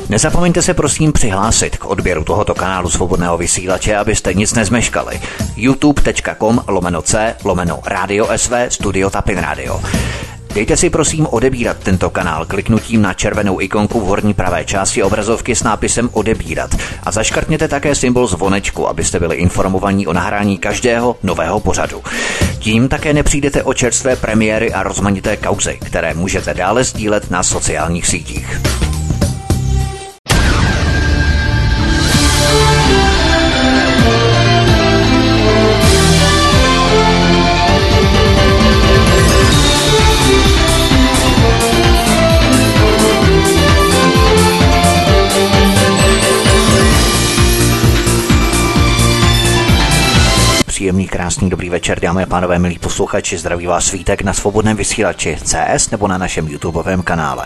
Nezapomeňte se prosím přihlásit k odběru tohoto kanálu Svobodného vysílače, abyste nic nezmeškali. youtube.com/c/Radio SV Studio Tapin Radio. Dejte si prosím odebírat tento kanál kliknutím na červenou ikonku v horní pravé části obrazovky s nápisem odebírat a zaškrtněte také symbol zvonečku, abyste byli informovaní o nahrání každého nového pořadu. Tím také nepřijdete o čerstvé premiéry a rozmanité kauzy, které můžete dále sdílet na sociálních sítích. Příjemný, krásný, dobrý večer, dámy a pánové, milí posluchači, zdraví vás Vítek na Svobodném vysílači CS nebo na našem YouTubeovém kanále.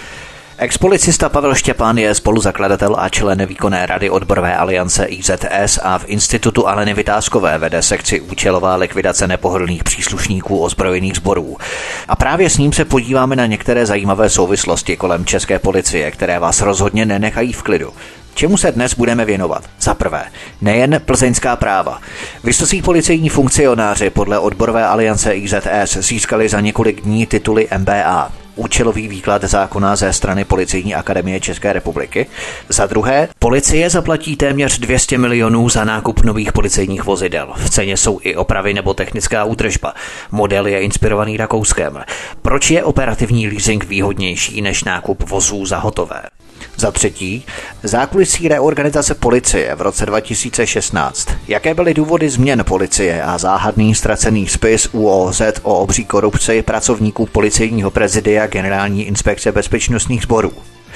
Expolicista Pavel Štěpán je spoluzakladatel a člen výkonné rady odborové aliance IZS a v Institutu Aleny Vytázkové vede sekci účelová likvidace nepohodlných příslušníků ozbrojených sborů. A právě s ním se podíváme na některé zajímavé souvislosti kolem české policie, které vás rozhodně nenechají v klidu. Čemu se dnes budeme věnovat? Za prvé, nejen plzeňská práva. Vysocí policejní funkcionáři podle odborové aliance IZS získali za několik dní tituly MBA. Účelový výklad zákona ze strany Policejní akademie České republiky. Za druhé, policie zaplatí téměř 200 milionů za nákup nových policejních vozidel. V ceně jsou i opravy nebo technická údržba. Model je inspirovaný Rakouskem. Proč je operativní leasing výhodnější než nákup vozů za hotové? Za třetí, zákulisí reorganizace policie v roce 2016. Jaké byly důvody změn policie a záhadný ztracený spis ÚOZ o obří korupci pracovníků policejního prezidia Generální inspekce bezpečnostních sborů?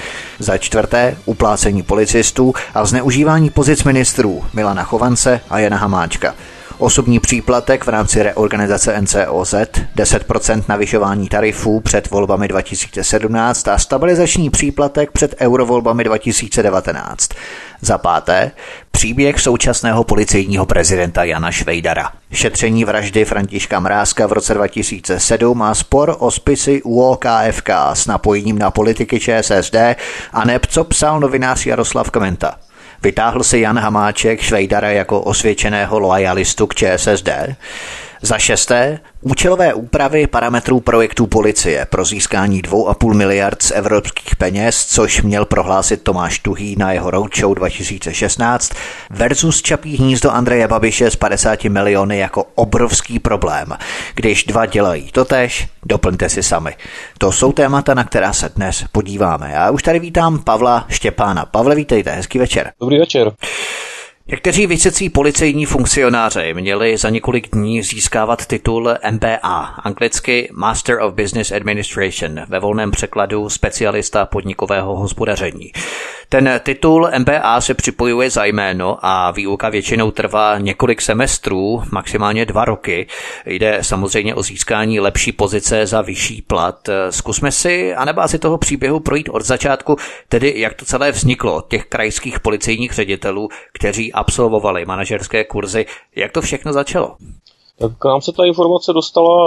Za čtvrté, uplácení policistů a zneužívání pozic ministrů Milana Chovance a Jana Hamáčka. Osobní příplatek v rámci reorganizace NCOZ, 10% navyšování tarifů před volbami 2017 a stabilizační příplatek před eurovolbami 2019. Za páté, příběh současného policejního prezidenta Jana Švejdara. Šetření vraždy Františka Mrázka v roce 2007 a spor o spisy ÚOKFK s napojením na politiky ČSSD a neb co psal novinář Jaroslav Kmenta. Vytáhl si Jan Hamáček Švejdara jako osvědčeného loajalistu k ČSSD? Za šesté, účelové úpravy parametrů projektů policie pro získání 2,5 miliard z evropských peněz, což měl prohlásit Tomáš Tuhý na jeho roadshow 2016, versus Čapí hnízdo Andreje Babiše s 50 miliony jako obrovský problém. Když dva dělají totéž, doplňte si sami. To jsou témata, na která se dnes podíváme. Já už tady vítám Pavla Štěpána. Pavle, vítejte, hezký večer. Dobrý večer. Někteří vysocí policejní funkcionáři měli za několik dní získávat titul MBA, anglicky Master of Business Administration, ve volném překladu specialista podnikového hospodaření. Ten titul MBA se připojuje za jméno a výuka většinou trvá několik semestrů, maximálně 2 roky. Jde samozřejmě o získání lepší pozice za vyšší plat. Zkusme si a na bázi toho příběhu projít od začátku, tedy jak to celé vzniklo od těch krajských policejních ředitelů, kteří absolvovali manažerské kurzy. Jak to všechno začalo? Tak k nám se ta informace dostala,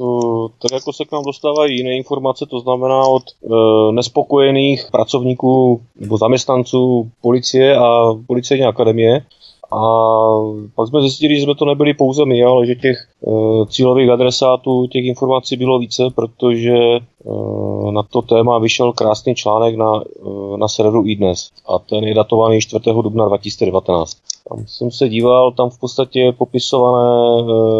tak jako se k nám dostávají jiné informace, to znamená od nespokojených pracovníků nebo zaměstnanců policie a policejní akademie. A pak jsme zjistili, že jsme to nebyli pouze my, ale že těch cílových adresátů těch informací bylo více, protože na to téma vyšel krásný článek na serveru iDnes a ten je datovaný 4. dubna 2019. Tam jsem se díval, tam v podstatě je popisované,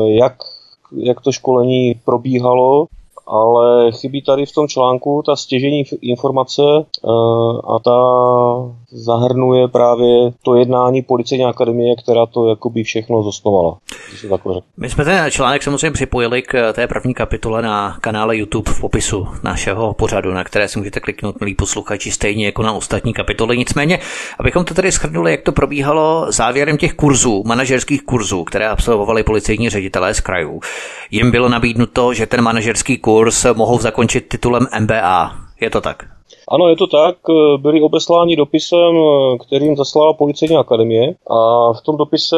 jak to školení probíhalo, ale chybí tady v tom článku ta stěžejní informace a ta zahrnuje právě to jednání policejní akademie, která to jakoby všechno zosnovala. My jsme ten článek samozřejmě připojili k té první kapitole na kanále YouTube v popisu našeho pořadu, na které si můžete kliknout, milí posluchači, stejně jako na ostatní kapitoly. Nicméně, abychom to tedy shrnuli, jak to probíhalo závěrem těch kurzů, manažerských kurzů, které absolvovali policejní ředitelé z krajů. Jim bylo nabídnuto, že ten manažerský kurz mohou zakončit titulem MBA. Je to tak? Ano, je to tak. Byli obesláni dopisem, kterým zaslala policejní akademie a v tom dopise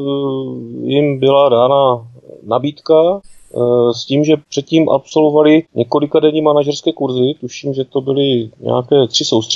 jim byla dána nabídka s tím, že předtím absolvovali několikadenní manažerské kurzy, tuším, že to byly nějaké 3 soustředění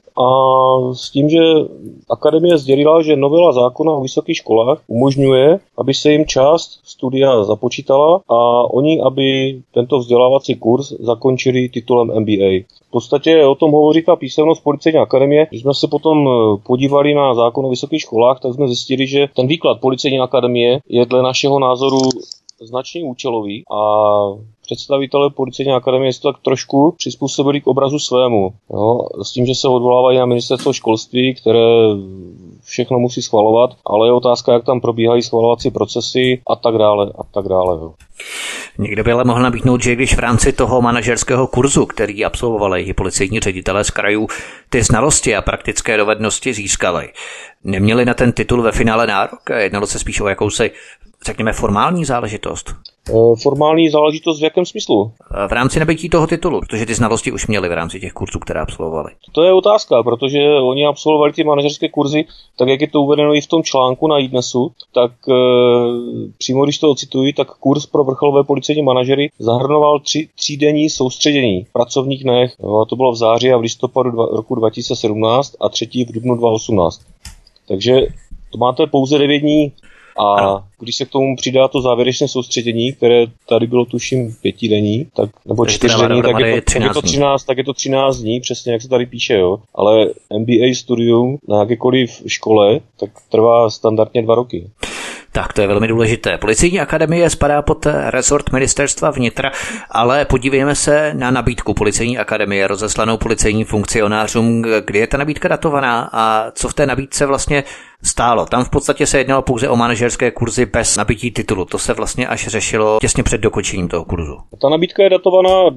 a s tím, že akademie sdělila, že novela zákona o vysokých školách umožňuje, aby se jim část studia započítala a oni, aby tento vzdělávací kurz zakončili titulem MBA. V podstatě o tom hovoří ta písemnost Policejní akademie. Když jsme se potom podívali na zákon o vysokých školách, tak jsme zjistili, že ten výklad Policejní akademie je dle našeho názoru značně účelový a představitelé Policejní akademie se to tak trošku přizpůsobili k obrazu svému. Jo? S tím, že se odvolávají na ministerstvo školství, které všechno musí schvalovat, ale je otázka, jak tam probíhají schvalovací procesy a tak dále a tak dále. Jo. Někdo by ale mohl nabídnout, že když v rámci toho manažerského kurzu, který absolvovali i policejní ředitelé z krajů, ty znalosti a praktické dovednosti získali, neměli na ten titul ve finále nárok? Jednalo se spíš o jakousi, řekněme, formální záležitost? Formální záležitost v jakém smyslu? V rámci nabytí toho titulu, protože ty znalosti už měli v rámci těch kurzů, které absolvovali. To je otázka, protože oni absolvovali ty manažerské kurzy, tak jak je to uvedeno i v tom článku na iDnesu, tak přímo když to ocituji, tak kurz pro vrcholové policejní manažery zahrnoval 3denní soustředění v pracovních dnech. A to bylo v září a v listopadu roku 2017 a 3. v dubnu 2018. Takže to máte pouze 9 dní. A když se k tomu přidá to závěrečné soustředění, které tady bylo tuším 5denní, tak, nebo 4denní, tak je to 13 dní, přesně jak se tady píše, jo. Ale MBA studium na jakékoliv škole, tak trvá standardně 2 roky. Tak to je velmi důležité. Policejní akademie spadá pod resort ministerstva vnitra, ale podívejme se na nabídku Policejní akademie rozeslanou policejním funkcionářům. Kdy je ta nabídka datovaná a co v té nabídce vlastně stálo? Tam v podstatě se jednalo pouze o manažerské kurzy bez nabití titulu. To se vlastně až řešilo těsně před dokončením toho kurzu. Ta nabídka je datovaná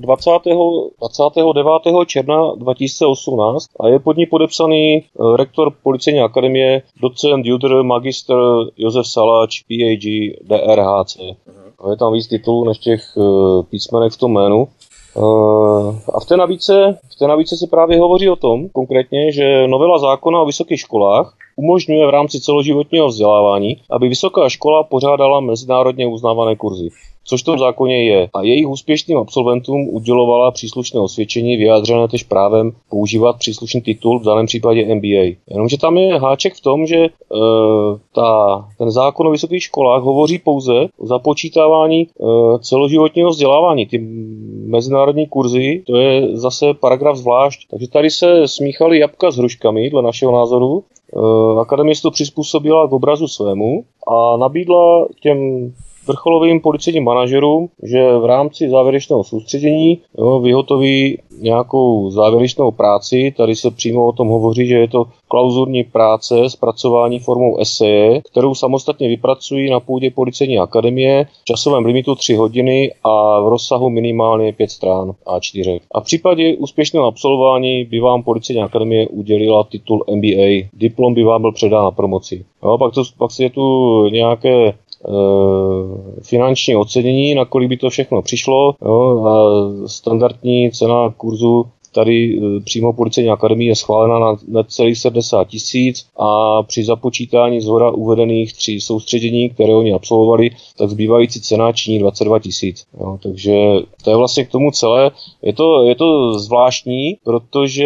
29. června 2018 a je pod ní podepsaný rektor Policejní akademie, docent judr, magistr Josef Salač, PhD, DRHC. Je tam víc titulů než těch písmenek v tom jménu. A v té nabídce se právě hovoří o tom konkrétně, že novela zákona o vysokých školách umožňuje v rámci celoživotního vzdělávání, aby vysoká škola pořádala mezinárodně uznávané kurzy, což v tom zákoně je. A jejich úspěšným absolventům udělovala příslušné osvědčení vyjádřené též právem používat příslušný titul, v daném případě MBA. Jenomže tam je háček v tom, že ten zákon o vysokých školách hovoří pouze o započítávání celoživotního vzdělávání. Ty mezinárodní kurzy, to je zase paragraf zvlášť. Takže tady se smíchaly jabka s hruškami, dle našeho názoru. Akademie to přizpůsobila k obrazu svému a nabídla těm vrcholovým policejním manažerům, že v rámci závěrečného soustředění vyhotoví nějakou závěrečnou práci. Tady se přímo o tom hovoří, že je to klauzurní práce zpracování formou eseje, kterou samostatně vypracují na půdě Policejní akademie v časovém limitu 3 hodiny a v rozsahu minimálně 5 strán A4. A v případě úspěšného absolvování by vám Policejní akademie udělila titul MBA. Diplom by vám byl předán na promoci. Pak je tu nějaké finanční ocenění, na kolik by to všechno přišlo. A standardní cena kurzu tady přímo Policejní akademii je schválena na necelých 70 000 a při započítání zhora uvedených 3 soustředění, které oni absolvovali, tak zbývající cena činí 22 000. Takže to je vlastně k tomu celé. Je to zvláštní, protože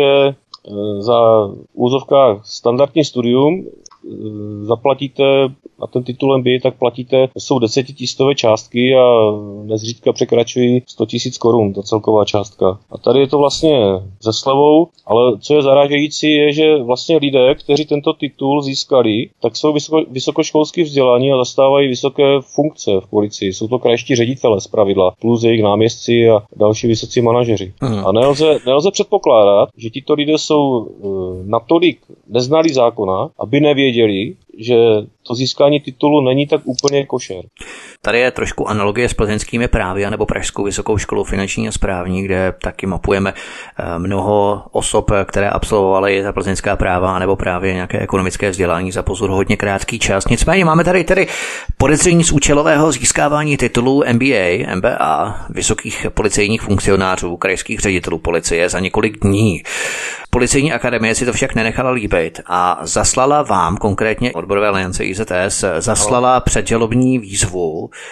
za úzovkách standardní studium zaplatíte a ten titul MBA tak platíte, jsou 10 000 částky a nezřídka překračují 100 000 korun, ta celková částka. A tady je to vlastně se slevou, ale co je zarážející je, že vlastně lidé, kteří tento titul získali, tak jsou vysokoškolsky vzdělaní a zastávají vysoké funkce v policii. Jsou to krajští ředitelé zpravidla, plus jejich náměstci a další vysocí manažeři. A nelze předpokládat, že tito lidé jsou natolik neznalí zákona, aby nevěděli, že to získání titulu není tak úplně košer. Tady je trošku analogie s plzeňskými právy nebo Pražskou vysokou školou finanční a správní, kde taky mapujeme mnoho osob, které absolvovaly za plzeňská práva nebo právě nějaké ekonomické vzdělání za pozor hodně krátký čas. Nicméně máme tady podezření z účelového získávání titulů MBA vysokých policejních funkcionářů, krajských ředitelů policie za několik dní. Policejní akademie si to však nenechala líbit a zaslala vám, konkrétně Odborové aliance IZS, zaslala předžalobní výzvu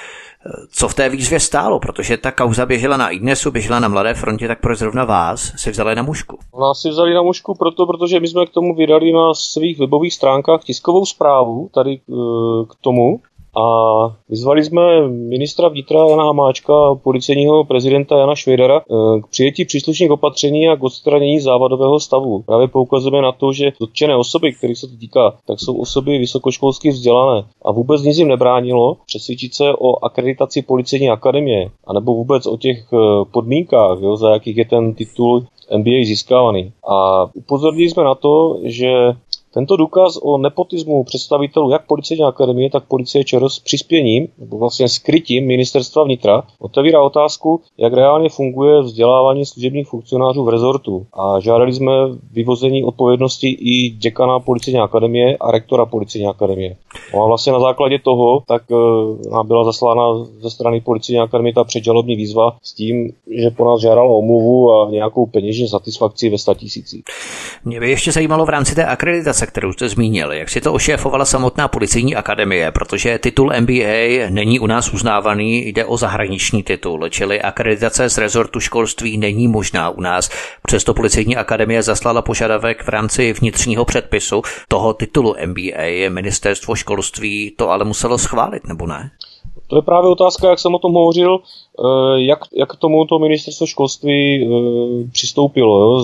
Co v té výzvě stálo? Protože ta kauza běžela na iDnesu, běžela na Mladé frontě, tak proč zrovna vás si vzali na mušku? Nás si vzali na mušku protože my jsme k tomu vydali na svých webových stránkách tiskovou zprávu tady k tomu. A vyzvali jsme ministra vnitra Jana Hamáčka a policejního prezidenta Jana Švejdara k přijetí příslušných opatření a k odstranění závadového stavu. Právě poukazujeme na to, že dotčené osoby, kterých se to týká, tak jsou osoby vysokoškolsky vzdělané a vůbec nic jim nebránilo přesvědčit se o akreditaci policejní akademie anebo vůbec o těch podmínkách, za jakých je ten titul MBA získávaný. A upozornili jsme na to, že tento důkaz o nepotismu představitelů jak Policejní akademie, tak Policie ČR s přispěním, nebo vlastně skrytím Ministerstva vnitra, otevírá otázku, jak reálně funguje vzdělávání služebních funkcionářů v rezortu. A žádali jsme vyvození odpovědnosti i děkana Policejní akademie a rektora Policejní akademie. No a vlastně na základě toho tak nám byla zaslána ze strany Policejní akademie ta předžalobní výzva s tím, že po nás žádala omluvu a nějakou peněžní satisfakci ve 100 000. Mě by ještě zajímalo v rámci té akreditace, kterou jste zmínil, jak si to ošéfovala samotná Policejní akademie, protože titul MBA není u nás uznávaný, jde o zahraniční titul, čili akreditace z rezortu školství není možná u nás. Přesto Policejní akademie zaslala požadavek v rámci vnitřního předpisu toho titulu MBA. Ministerstvo školství to ale muselo schválit, nebo ne? To je právě otázka, jak jsem o tom hovořil, jak k tomuto ministerstvo školství přistoupilo. Jo?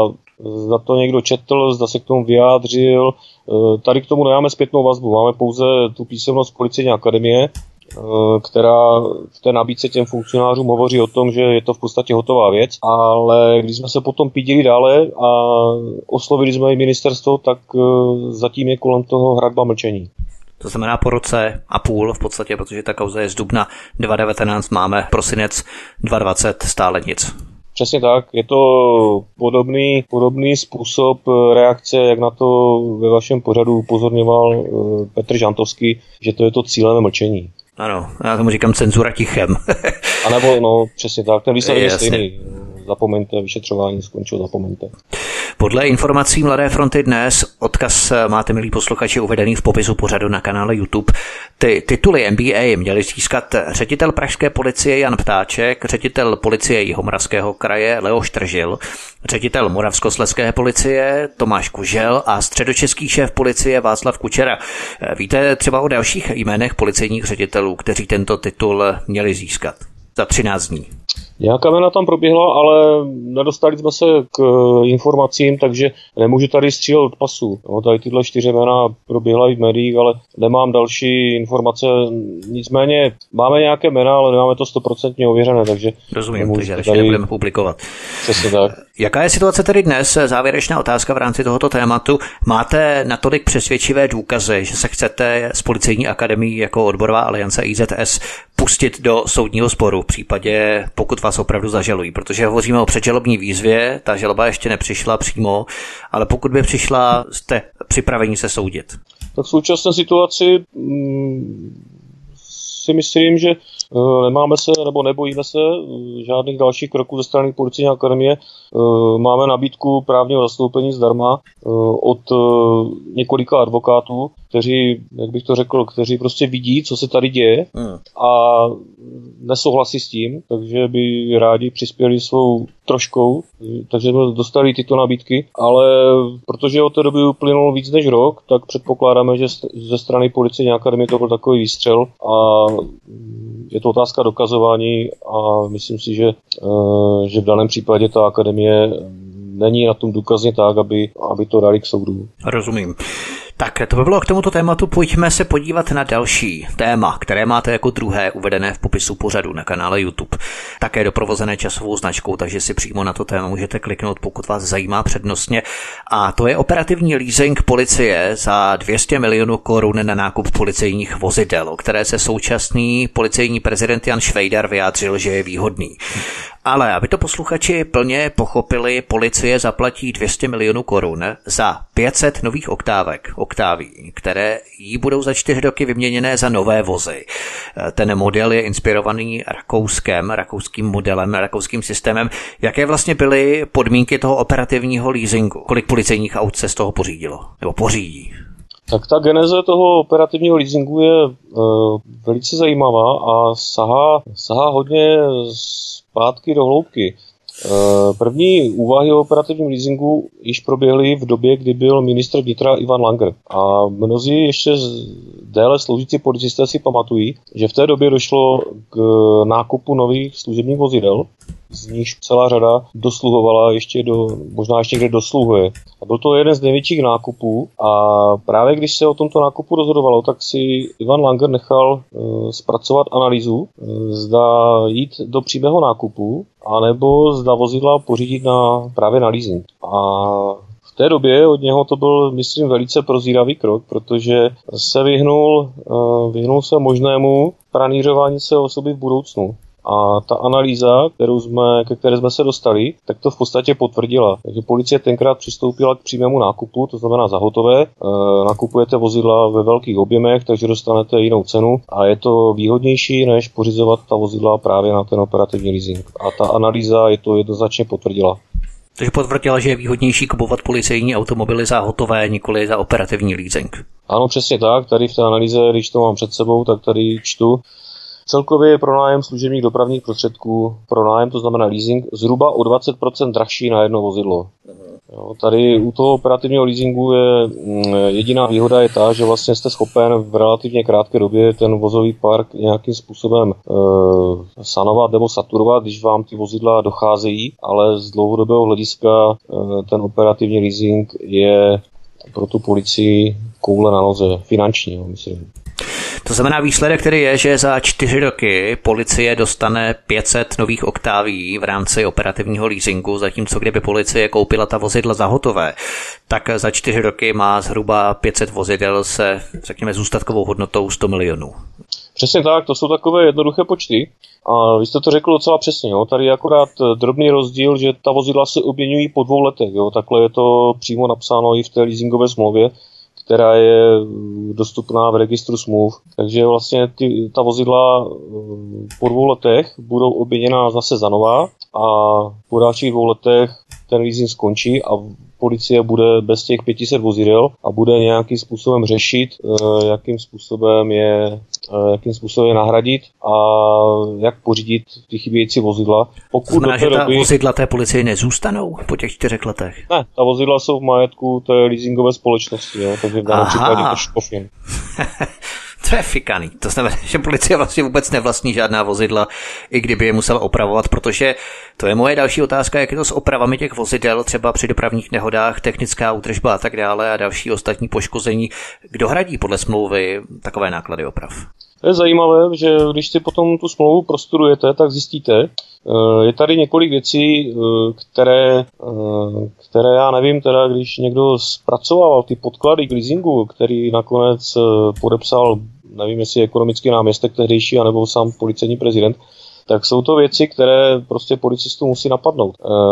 Zda to někdo četl, zda se k tomu vyjádřil. Tady k tomu nemáme zpětnou vazbu, máme pouze tu písemnost Policejní akademie, která v té nabídce těm funkcionářům hovoří o tom, že je to v podstatě hotová věc, ale když jsme se potom pídili dále a oslovili jsme i ministerstvo, tak zatím je kolem toho hradba mlčení. To znamená po roce a půl v podstatě, protože ta kauza je z dubna 2019, máme prosinec 2020, stále nic. Přesně tak, je to podobný způsob reakce, jak na to ve vašem pořadu upozorňoval Petr Žantovský, že to je to cílené mlčení. Ano, já tomu říkám cenzura tichem. A nebo, přesně tak, ten výsledek je stejný. Zapomeňte, vyšetřování skončilo, zapomeňte. Podle informací Mladé fronty dnes, odkaz máte, milí posluchači, uvedený v popisu pořadu na kanále YouTube. Ty tituly MBA měli získat ředitel pražské policie Jan Ptáček, ředitel policie Jihomoravského kraje Leoš Tržil, ředitel Moravskoslezské policie Tomáš Kužel a středočeský šéf policie Václav Kučera. Víte třeba o dalších jménech policejních ředitelů, kteří tento titul měli získat za 13 dní? Nějaká jména tam proběhla, ale nedostali jsme se k informacím, takže nemůžu tady střílet od pasu. No, tady tyhle 4 jména proběhla i v médiích, ale nemám další informace. Nicméně máme nějaké jména, ale nemáme to 100% ověřené, takže... Rozumím, takže ještě nebudeme publikovat. Přesně tak. Jaká je situace tedy dnes? Závěrečná otázka v rámci tohoto tématu. Máte natolik přesvědčivé důkazy, že se chcete z Policejní akademii jako odborová aliance IZS pustit do soudního sporu v případě, pokud vás opravdu zažalují, protože hovoříme o předžalobní výzvě, ta žaloba ještě nepřišla přímo, ale pokud by přišla, jste připraveni se soudit? Tak v současné situaci si myslím, že nemáme se nebo nebojíme se žádných dalších kroků ze strany Policejní akademie. Máme nabídku právního zastoupení zdarma od několika advokátů, kteří, jak bych to řekl, kteří prostě vidí, co se tady děje a nesouhlasí s tím, takže by rádi přispěli svou troškou, takže jsme dostali tyto nabídky, ale protože od té doby uplynul víc než rok, tak předpokládáme, že ze strany Policejní akademie to byl takový výstřel a je to otázka dokazování a myslím si, že v daném případě ta akademie není na tom důkazně tak, aby to dali k soudu. Rozumím. Tak to by bylo k tomuto tématu, pojďme se podívat na další téma, které máte jako druhé uvedené v popisu pořadu na kanále YouTube. Také doprovozené časovou značkou, takže si přímo na to téma můžete kliknout, pokud vás zajímá přednostně. A to je operativní leasing policie za 200 milionů korun na nákup policejních vozidel, o které se současný policejní prezident Jan Švejdar vyjádřil, že je výhodný. Ale aby to posluchači plně pochopili, policie zaplatí 200 milionů korun za 500 nových oktáví, které jí budou za 4 roky vyměněné za nové vozy. Ten model je inspirovaný rakouským modelem, rakouským systémem. Jaké vlastně byly podmínky toho operativního leasingu? Kolik policejních aut se z toho pořídilo? Nebo pořídí? Tak ta geneze toho operativního leasingu je velice zajímavá a sahá hodně zpátky do hloubky. První úvahy o operativním leasingu již proběhly v době, kdy byl ministr vnitra Ivan Langer. A mnozí ještě déle sloužící policisté si pamatují, že v té době došlo k nákupu nových služebních vozidel, z nichž celá řada dosluhovala možná ještě někde dosluhuje. A byl to jeden z největších nákupů a právě když se o tomto nákupu rozhodovalo, tak si Ivan Langer nechal zpracovat analýzu, zda jít do přímého nákupu, anebo zda vozidla pořídit právě na leasing. A v té době od něho to byl, myslím, velice prozíravý krok, protože se vyhnul se možnému pranířování se osoby v budoucnu. A ta analýza, ke které jsme se dostali, tak to v podstatě potvrdila. Takže policie tenkrát přistoupila k přímému nákupu, to znamená za hotové. Nakupujete vozidla ve velkých objemech, takže dostanete jinou cenu a je to výhodnější, než pořizovat ta vozidla právě na ten operativní leasing. A ta analýza je to jednoznačně potvrdila. Takže potvrdila, že je výhodnější kupovat policejní automobily za hotové, nikoli za operativní leasing. Ano, přesně tak. Tady v té analýze, když to mám před sebou, tak tady čtu. Celkově je pronájem služebních dopravních prostředků, pronájem, to znamená leasing, zhruba o 20% drahší na jedno vozidlo. Jo, tady u toho operativního leasingu je jediná výhoda je ta, že vlastně jste schopen v relativně krátké době ten vozový park nějakým způsobem sanovat nebo saturovat, když vám ty vozidla docházejí, ale z dlouhodobého hlediska ten operativní leasing je pro tu policii koule na noze, finanční, myslím. To znamená výsledek, který je, že za 4 roky policie dostane 500 nových oktáví v rámci operativního leasingu, zatímco kdyby policie koupila ta vozidla za hotové, tak za 4 roky má zhruba 500 vozidel se, řekněme, zůstatkovou hodnotou 100 milionů. Přesně tak, to jsou takové jednoduché počty. A vy jste to řekl docela přesně. Jo. Tady je akorát drobný rozdíl, že ta vozidla se obměňují po 2 letech. Jo. Takhle je to přímo napsáno i v té leasingové smlouvě, která je dostupná v registru smluv. Takže vlastně ta vozidla po 2 letech budou obměněna zase za nová a po dalších 2 letech ten leasing skončí a policie bude bez těch 500 vozidel a bude nějakým způsobem řešit, jakým způsobem je nahradit a jak pořídit ty chybějící vozidla. Znamená, že ta vozidla té policie nezůstanou po těch 4 letech? Ne, ta vozidla jsou v majetku té leasingové společnosti, jo, takže v daném případě to škofin. To je fikaný. To znamená, že policie vlastně vůbec nevlastní žádná vozidla, i kdyby je musela opravovat, protože to je moje další otázka, jak je to s opravami těch vozidel, třeba při dopravních nehodách, technická údržba a tak dále a další ostatní poškození. Kdo hradí podle smlouvy takové náklady oprav? To je zajímavé, že když si potom tu smlouvu prostudujete, tak zjistíte, je tady několik věcí, které já nevím, teda když někdo zpracoval ty podklady k leasingu, který nakonec podepsal, nevím, jestli ekonomický náměstek tehdejší, anebo sám policejní prezident, tak jsou to věci, které prostě policistu musí napadnout.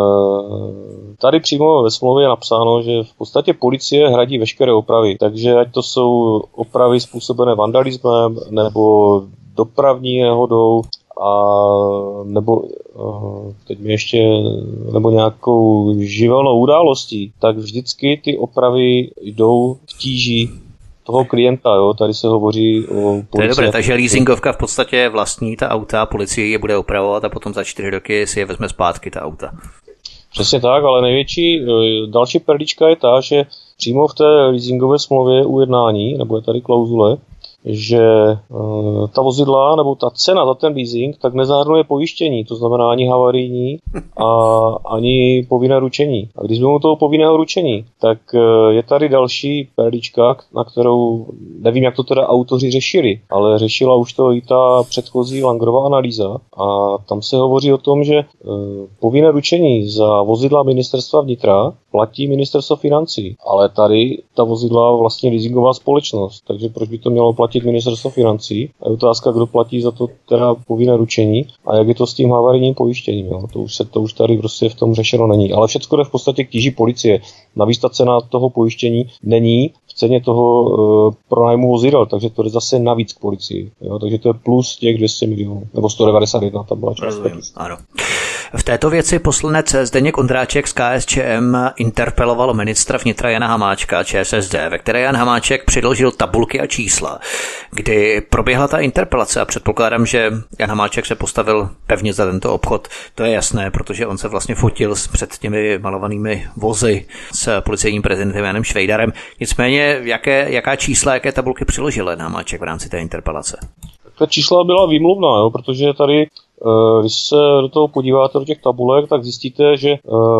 Tady přímo ve smlouvě je napsáno, že v podstatě policie hradí veškeré opravy, takže ať to jsou opravy způsobené vandalismem nebo dopravní nehodou, nebo nějakou živelnou událostí, tak vždycky ty opravy jdou v tíži toho klienta, jo, tady se hovoří o policii. To je dobré, takže leasingovka v podstatě vlastní ta auta, policie je bude opravovat a potom za 4 roky si je vezme zpátky ta auta. Přesně tak, ale další perlička je ta, že přímo v té leasingové smlouvě ujednání, nebo je tady klauzule, že ta vozidla nebo ta cena za ten leasing tak nezahrnuje pojištění, to znamená ani havarijní a ani povinné ručení. A když mluvím toho povinného ručení, tak je tady další perlička, na kterou nevím, jak to teda autoři řešili, ale řešila už to i ta předchozí Langerova analýza a tam se hovoří o tom, že povinné ručení za vozidla ministerstva vnitra platí ministerstvo financí, ale tady ta vozidla vlastně leasingová společnost, takže proč by to mělo platit platit ministerstvo financí. A je otázka, kdo platí za to teda povinné ručení a jak je to s tím havarijním pojištěním. Jo. To už tady prostě v tom řešeno není. Ale všechno jde v podstatě k tíži policie. Navíc ta cena toho pojištění není v ceně toho pronájmu vozidel, takže to jde zase navíc k policii. Jo. Takže to je plus těch 200 milionů, nebo 191, tam byla částka. Ano. V této věci poslanec Zdeněk Ondráček z KSČM interpeloval ministra vnitra Jana Hamáčka ČSSD, ve které Jan Hamáček předložil tabulky a čísla, kdy proběhla ta interpelace a předpokládám, že Jan Hamáček se postavil pevně za tento obchod. To je jasné, protože on se vlastně fotil před těmi malovanými vozy s policejním prezidentem Janem Švejdarem. Nicméně, jaká čísla, jaké tabulky přiložil Jan Hamáček v rámci té interpelace? Ta čísla byla výmluvná, jo, protože tady, když se do toho podíváte do těch tabulek, tak zjistíte, že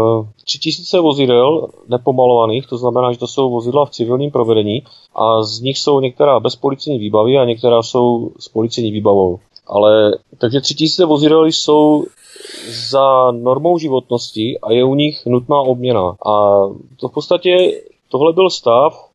3000 vozidel nepomalovaných, to znamená, že to jsou vozidla v civilním provedení a z nich jsou některá bez policejní výbavy a některá jsou s policejní výbavou. Takže 3000 vozidel jsou za normou životnosti a je u nich nutná obměna. A to v podstatě tohle byl stav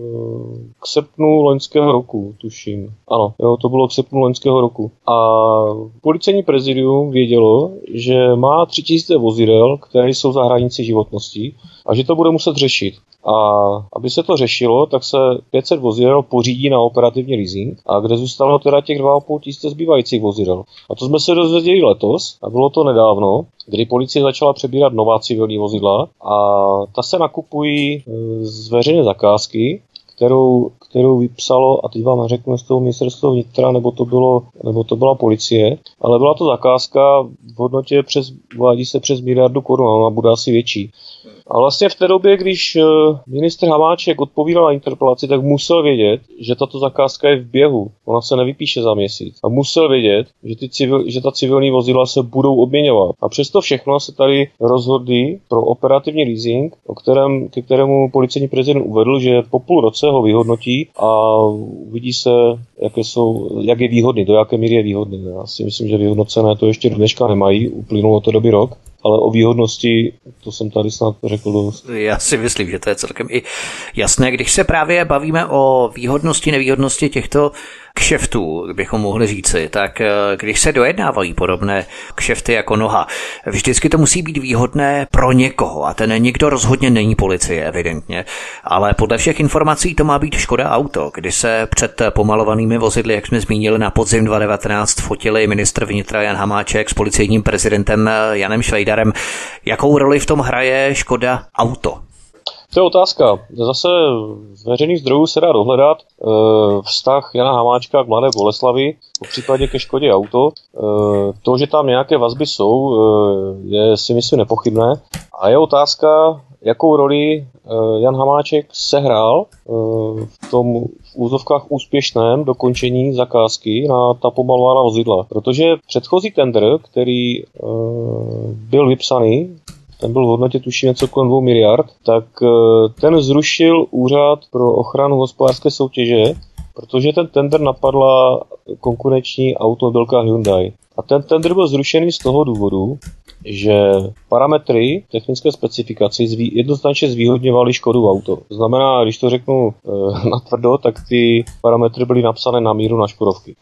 k srpnu loňského roku, tuším. Ano, jo, to bylo k srpnu loňského roku. A policejní prezidium vědělo, že má 3000 vozidel, které jsou za hranici životnosti a že to bude muset řešit. A aby se to řešilo, tak se 500 vozidel pořídí na operativní leasing, a kde zůstalo teda těch 2500 zbývajících vozidel. A to jsme se dozvěděli letos, a bylo to nedávno, kdy policie začala přebírat nová civilní vozidla a ta se nakupují z veřejné zakázky, kterou vypsalo, a teď vám řeknu, z toho ministerstvo vnitra, nebo to byla policie, ale byla to zakázka v hodnotě uvádí se přes 1 miliardu korun, ona bude asi větší. A vlastně v té době, když ministr Hamáček odpovídal na interpelaci, tak musel vědět, že tato zakázka je v běhu. Ona se nevypíše za měsíc. A musel vědět, že ta civilní vozidla se budou obměňovat. A přesto všechno se tady rozhodli pro operativní leasing, ke kterému policejní prezident uvedl, že po půl roce ho vyhodnotí a uvidí se, jak je výhodný, do jaké míry je výhodný. Já si myslím, že vyhodnocené to ještě do dneška nemají, uplynulo to doby rok. Ale o výhodnosti, to jsem tady snad řekl dost. Já si myslím, že to je celkem i jasné. Když se právě bavíme o výhodnosti, nevýhodnosti těchto kšeftů, bychom mohli říci, tak když se dojednávají podobné kšefty jako Noha, vždycky to musí být výhodné pro někoho a ten někdo rozhodně není policie, evidentně, ale podle všech informací to má být Škoda Auto, kdy se před pomalovanými vozidly, jak jsme zmínili, na podzim 2019 fotili ministr vnitra Jan Hamáček s policejním prezidentem Janem Švejdarem. Jakou roli v tom hraje Škoda Auto? To je otázka. Zase z veřejných zdrojů se dá dohledat vztah Jana Hamáčka k Mladé Boleslavi, v případě ke Škodě Auto. To, že tam nějaké vazby jsou, je si myslím nepochybné. A je otázka, jakou roli Jan Hamáček sehrál v tom v úzovkách úspěšném dokončení zakázky na ta pomalovaná vozidla. Protože předchozí tendr, který byl vypsaný, ten byl v hodnotě tuším něco kolem 2 miliard, tak ten zrušil Úřad pro ochranu hospodářské soutěže, protože ten tender napadla konkurenční automobilka Hyundai. A ten tender byl zrušený z toho důvodu, že parametry technické specifikace jednoznačně zvýhodňovaly Škodu Auto. To znamená, když to řeknu natvrdo, tak ty parametry byly napsané na míru na Škodovky.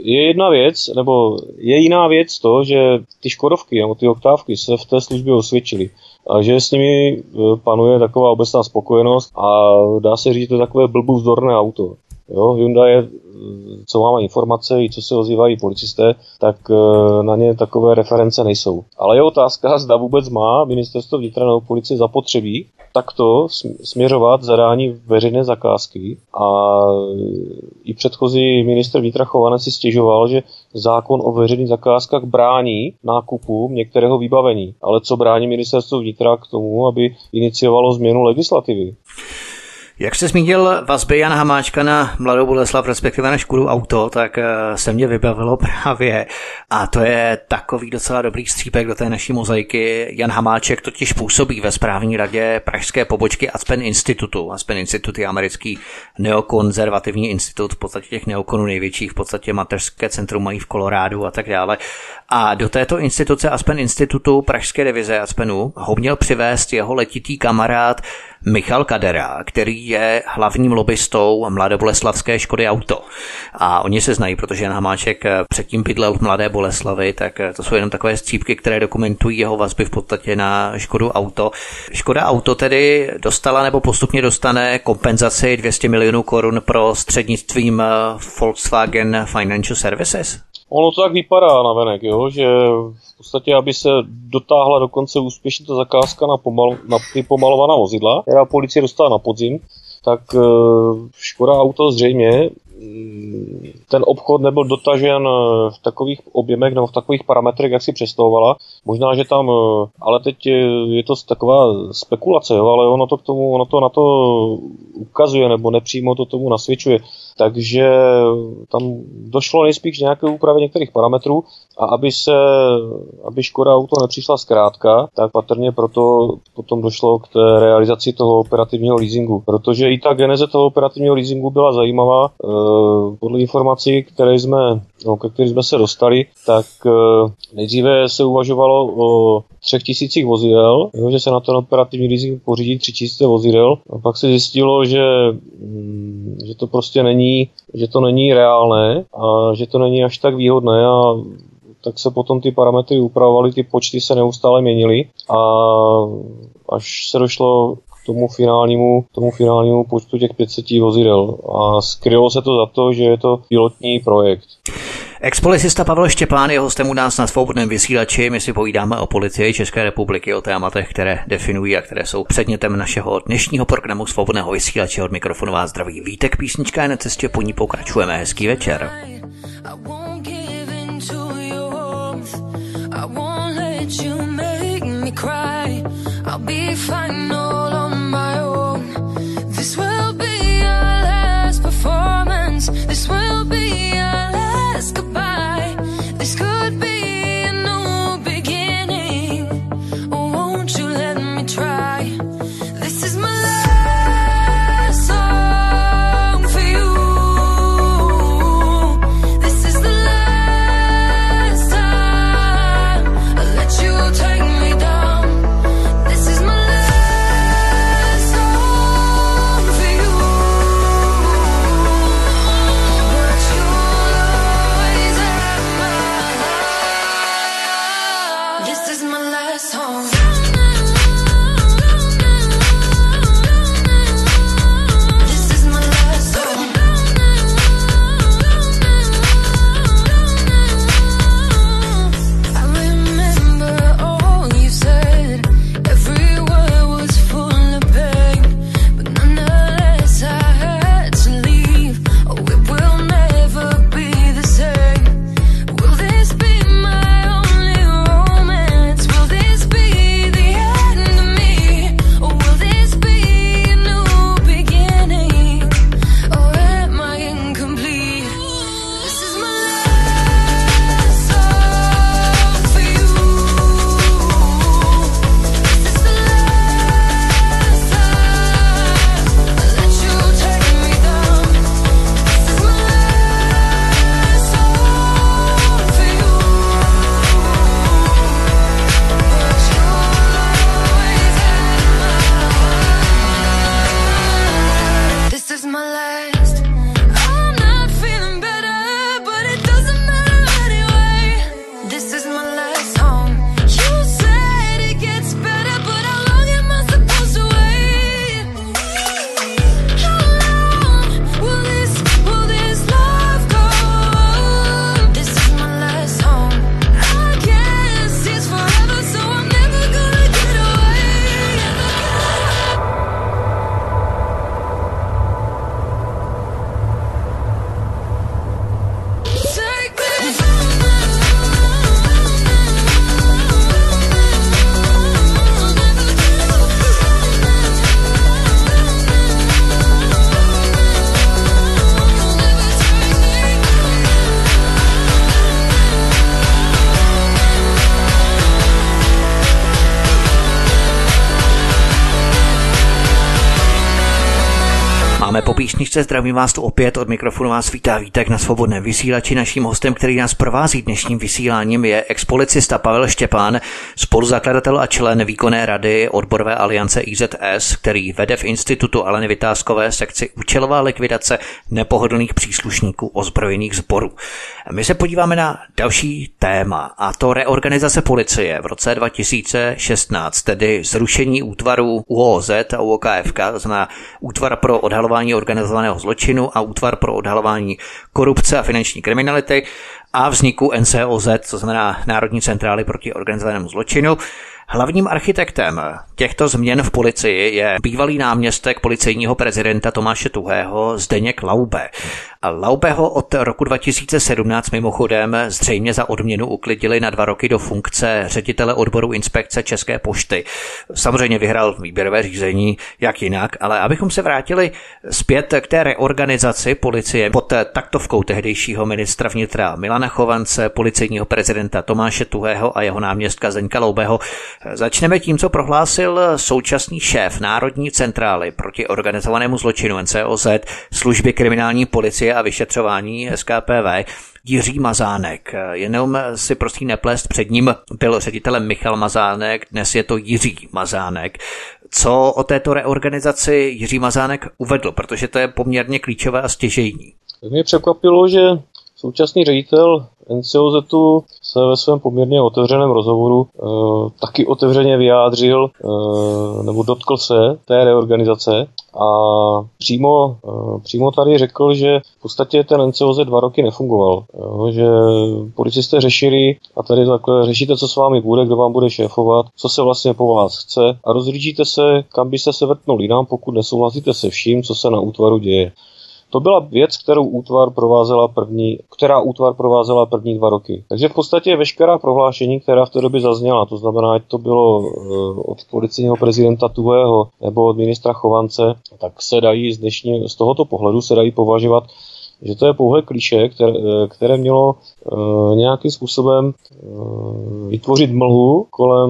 Je jiná věc to, že ty Škodovky nebo ty Oktávky se v té službě osvědčily. A že s nimi panuje taková obecná spokojenost a dá se říct, že to je takové blbůvzdorné auto. Jo, Hyundai, co máme informace i co se ozývají policisté, tak na ně takové reference nejsou. Ale je otázka, zda vůbec má ministerstvo vnitra nebo policie zapotřebí takto směřovat zadání veřejné zakázky. A i předchozí ministr vnitra Chovanec si stěžoval, že zákon o veřejných zakázkách brání nákupu některého vybavení. Ale co brání ministerstvo vnitra k tomu, aby iniciovalo změnu legislativy? Jak jste zmínil vazby Jana Hamáčka na Mladou Boleslav, respektive na Škodu Auto, tak se mě vybavilo právě, a to je takový docela dobrý střípek do té naší mozaiky. Jan Hamáček totiž působí ve správní radě pražské pobočky Aspen Institutu. Aspen Institut je americký neokonzervativní institut, v podstatě těch neokonů největších, v podstatě mateřské centrum mají v Kolorádu a tak dále. A do této instituce Aspen Institutu pražské divize Aspenu ho měl přivést jeho letitý kamarád Michal Kadera, který je hlavním lobbystou mladoboleslavské Škody Auto. A oni se znají, protože Jan Hamáček předtím bydlel v Mladé Boleslavi, tak to jsou jenom takové střípky, které dokumentují jeho vazby v podstatě na Škodu Auto. Škoda Auto tedy dostala nebo postupně dostane kompenzaci 200 milionů korun prostřednictvím Volkswagen Financial Services? Ono to tak vypadá navenek, jo, že v podstatě, aby se dotáhla do konce úspěšně ta zakázka na ty pomalovaná vozidla, která policie dostala na podzim, tak Škoda Auto zřejmě ten obchod nebyl dotažen v takových objemech nebo v takových parametrech, jak si představovala. Možná, že tam, ale teď je to taková spekulace, jo, ale ono to na to ukazuje, nebo nepřímo to tomu nasvědčuje. Takže tam došlo nejspíš nějaké úpravy některých parametrů a aby Škoda Auto nepřišla zkrátka, tak patrně proto potom došlo k té realizaci toho operativního leasingu. Protože i ta geneze toho operativního leasingu byla zajímavá. Podle informací, ke kterým jsme se dostali, tak nejdříve se uvažovalo o 3000 vozidel, že se na ten operativní leasing pořídí 3000 vozidel. A pak se zjistilo, že to prostě není reálné a že to není až tak výhodné a tak se potom ty parametry upravovaly, ty počty se neustále měnily a až se došlo k tomu finálnímu počtu těch 500 vozidel a skrylo se to za to, že je to pilotní projekt. Expolicista Pavel Štěpán je hostem u nás na Svobodném vysílači. My si povídáme o Policii České republiky, o tématech, které definují a které jsou předmětem našeho dnešního programu Svobodného vysílače. Od mikrofonu vás zdraví Vítek, písnička je na cestě, po ní pokračujeme. Hezký večer. This is the Máme po písničce, zdravím vás tu opět, od mikrofonu vás vítá Vítek na Svobodném vysílači. Naším hostem, který nás provází dnešním vysíláním, je expolicista Pavel Štěpán, spoluzakladatel a člen výkonné rady odborové aliance IZS, který vede v institutu Aleny Vytázkové sekci účelová likvidace nepohodlných příslušníků ozbrojených sborů. My se podíváme na další téma, a to reorganizace policie v roce 2016, tedy zrušení útvarů ÚOOZ a UOKFK, to znamená Útvar pro odhalování organizovaného zločinu a Útvar pro odhalování korupce a finanční kriminality a vzniku NCOZ, to znamená Národní centrály proti organizovanému zločinu. Hlavním architektem těchto změn v policii je bývalý náměstek policejního prezidenta Tomáše Tuhého Zdeněk Laube. Laubeho od roku 2017 mimochodem zřejmě za odměnu uklidili na 2 roky do funkce ředitele odboru inspekce České pošty. Samozřejmě vyhrál výběrové řízení, jak jinak, ale abychom se vrátili zpět k té reorganizaci policie pod taktovkou tehdejšího ministra vnitra Milana Chovance, policejního prezidenta Tomáše Tuhého a jeho náměstka Zdeňka Laubeho, začneme tím, co prohlásil současný šéf Národní centrály proti organizovanému zločinu NCOZ, služby kriminální policie a vyšetřování SKPV, Jiří Mazánek. Jenom si prosím neplést, před ním byl ředitelem Michal Mazánek, dnes je to Jiří Mazánek. Co o této reorganizaci Jiří Mazánek uvedl, protože to je poměrně klíčové a stěžejní. Mě překvapilo, že současný ředitel NCOZ se ve svém poměrně otevřeném rozhovoru taky otevřeně vyjádřil nebo dotkl se té reorganizace a přímo tady řekl, že v podstatě ten NCOZ 2 roky nefungoval, že policisté řešili a tady takhle řešíte, co s vámi bude, kdo vám bude šéfovat, co se vlastně po vás chce a rozhlížíte se, kam byste se vrtnul jinam, pokud nesouhlasíte se vším, co se na útvaru děje. To byla věc, která útvar provázela první 2 roky. Takže v podstatě veškerá prohlášení, která v té době zazněla, to znamená, ať to bylo od policejního prezidenta Tuhého nebo od ministra Chovance, tak se dají z tohoto pohledu se dají považovat, že to je pouhé klišé, které mělo nějakým způsobem vytvořit mlhu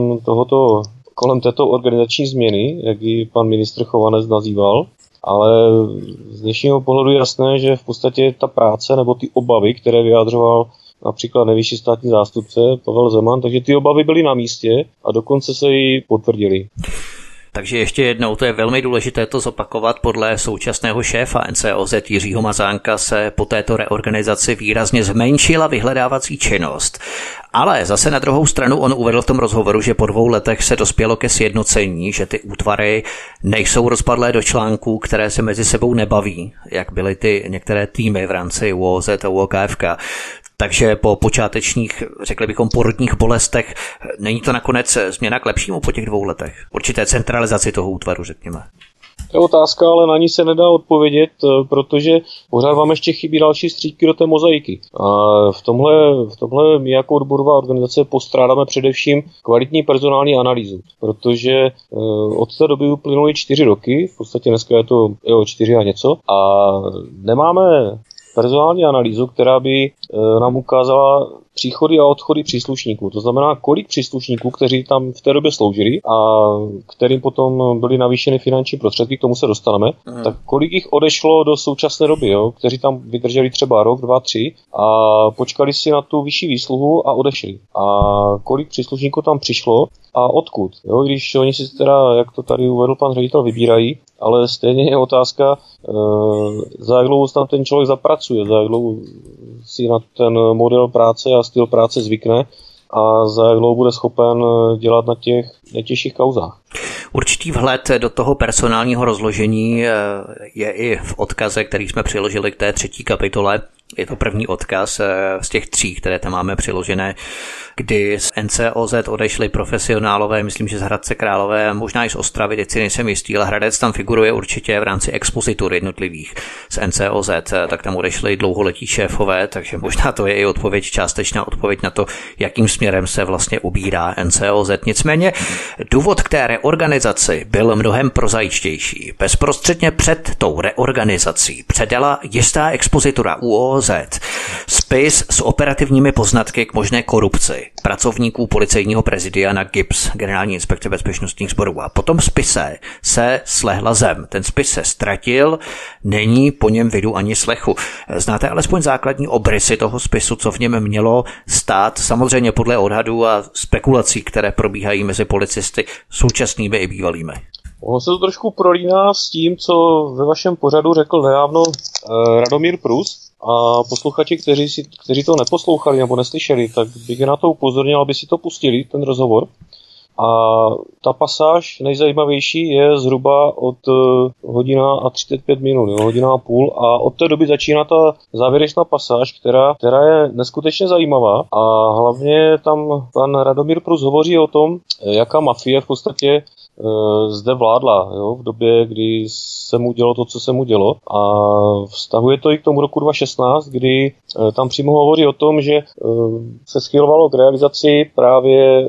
kolem této organizační změny, jak ji pan ministr Chovanec nazýval. Ale z dnešního pohledu je jasné, že v podstatě ta práce nebo ty obavy, které vyjádřoval například nejvyšší státní zástupce Pavel Zeman, takže ty obavy byly na místě a dokonce se jí potvrdily. Takže ještě jednou, to je velmi důležité to zopakovat, podle současného šéfa NCOZ Jiřího Mazánka se po této reorganizaci výrazně zmenšila vyhledávací činnost. Ale zase na druhou stranu on uvedl v tom rozhovoru, že po 2 letech se dospělo ke sjednocení, že ty útvary nejsou rozpadlé do článků, které se mezi sebou nebaví, jak byly ty některé týmy v rámci ÚOOZ a UOKFK. Takže po počátečních, řekli bychom, porodních bolestech, není to nakonec změna k lepšímu po těch 2 letech? Určité centralizaci toho útvaru, řekněme. To je otázka, ale na ní se nedá odpovědět, protože pořád vám ještě chybí další střípky do té mozaiky. A v tomhle my jako odborová organizace postrádáme především kvalitní personální analýzu, protože od té doby uplynuly 4 roky, v podstatě dneska je to 4 a něco, a nemáme personální analýzu, která by nám ukázala příchody a odchody příslušníků. To znamená, kolik příslušníků, kteří tam v té době sloužili a kterým potom byly navýšeny finanční prostředky, k tomu se dostaneme, tak kolik jich odešlo do současné doby, kteří tam vydrželi třeba rok, 2, 3 a počkali si na tu vyšší výsluhu a odešli. A kolik příslušníků tam přišlo a odkud. Když oni si teda, jak to tady uvedl pan ředitel, vybírají, ale stejně je otázka, za jak dlouho tam ten člověk zapracuje, za jak dlouho si na ten model práce a styl práce zvykne a za jak dlouho bude schopen dělat na těch nejtěžších kauzách. Určitý vhled do toho personálního rozložení je i v odkaze, který jsme přiložili k té 3. kapitole. Je to první odkaz z těch 3, které tam máme přiložené, kdy z NCOZ odešli profesionálové, myslím, že z Hradce Králové a možná i z Ostravy, teď si nejsem jistý, ale Hradec tam figuruje určitě v rámci expozitur jednotlivých z NCOZ, tak tam odešli dlouholetí šéfové, takže možná to je i částečná odpověď na to, jakým směrem se vlastně ubírá NCOZ. Nicméně důvod k té reorganizaci byl mnohem prozaičtější. Bezprostředně před tou reorganizací předala jistá expozitura ÚOOZ NCOZ. Spis s operativními poznatky k možné korupci pracovníků policejního prezidia na GIBS, Generální inspekce bezpečnostních sborů. A po tom spise se slehla zem. Ten spis se ztratil, není po něm vidu ani slechu. Znáte alespoň základní obrysy toho spisu, co v něm mělo stát, samozřejmě podle odhadů a spekulací, které probíhají mezi policisty současnými i bývalými? Ono se to trošku prolíná s tím, co ve vašem pořadu řekl nedávno Radomír Prus. A posluchači, kteří to neposlouchali nebo neslyšeli, tak bych je na to upozornil, aby si to pustili, ten rozhovor. A ta pasáž nejzajímavější je zhruba od hodina a 35 minut, hodina a půl, a od té doby začíná ta závěrečná pasáž, která je neskutečně zajímavá, a hlavně tam pan Radomír Prus hovoří o tom, jaká mafie v podstatě zde vládla, v době, kdy se mu dělo to, co se mu dělo, a vztahuje to i k tomu roku 2016, kdy tam přímo hovoří o tom, že se schylovalo k realizaci právě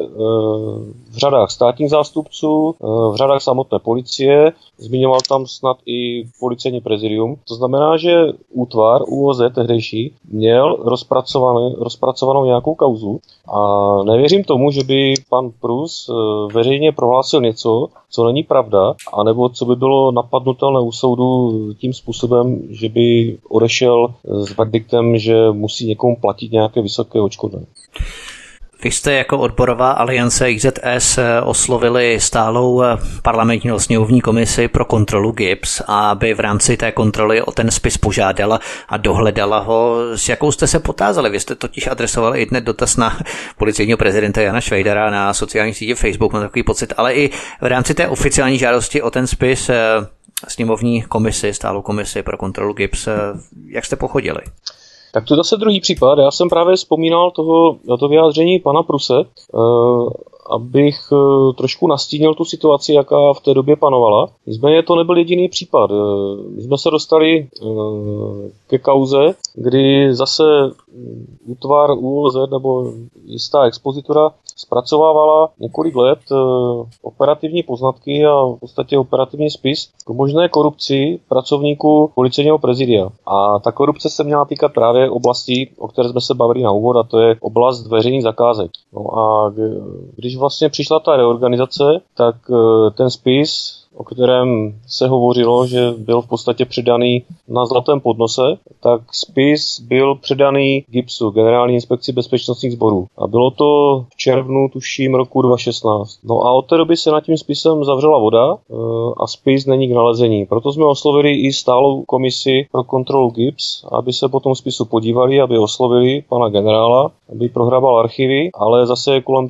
v řadách státních zástupců, v řadách samotné policie, zmiňoval tam snad i policejní prezidium. To znamená, že útvar ÚOZ tehdejší měl rozpracovanou nějakou kauzu, a nevěřím tomu, že by pan Prus veřejně prohlásil něco, co není pravda, anebo co by bylo napadnutelné u soudu tím způsobem, že by odešel s verdiktem, že musí někomu platit nějaké vysoké odškodné. Vy jste jako odborová aliance IZS oslovili stálou parlamentní sněmovní komisi pro kontrolu GIBS, aby v rámci té kontroly o ten spis požádala a dohledala ho. S jakou jste se potázali? Vy jste totiž adresovali i hned dotaz na policejního prezidenta Jana Švejdara na sociální sítě Facebook, mám takový pocit, ale i v rámci té oficiální žádosti o ten spis sněmovní komisi, stálou komisi pro kontrolu GIBS, jak jste pochodili? Tak to je zase druhý případ. Já jsem právě vzpomínal to vyjádření pana Pruse, abych trošku nastínil tu situaci, jaká v té době panovala. Nicméně to nebyl jediný případ. My jsme se dostali ke kauze, kdy zase útvar ÚOZ nebo jistá expozitura zpracovávala několik let operativní poznatky a v podstatě operativní spis k možné korupci pracovníků policejního prezidia. A ta korupce se měla týkat právě oblasti, o které jsme se bavili na úvod, a to je oblast veřejných zakázek. No a když vlastně přišla ta reorganizace, tak ten spis, o kterém se hovořilo, že byl v podstatě předaný na zlatém podnose, tak spis byl předaný GIBSu, Generální inspekci bezpečnostních sborů. A bylo to v červnu, tuším, roku 2016. No a od té doby se nad tím spisem zavřela voda a spis není k nalezení. Proto jsme oslovili i stálou komisi pro kontrolu GIBS, aby se po tom spisu podívali, aby oslovili pana generála, aby prohrabal archivy, ale zase je kolem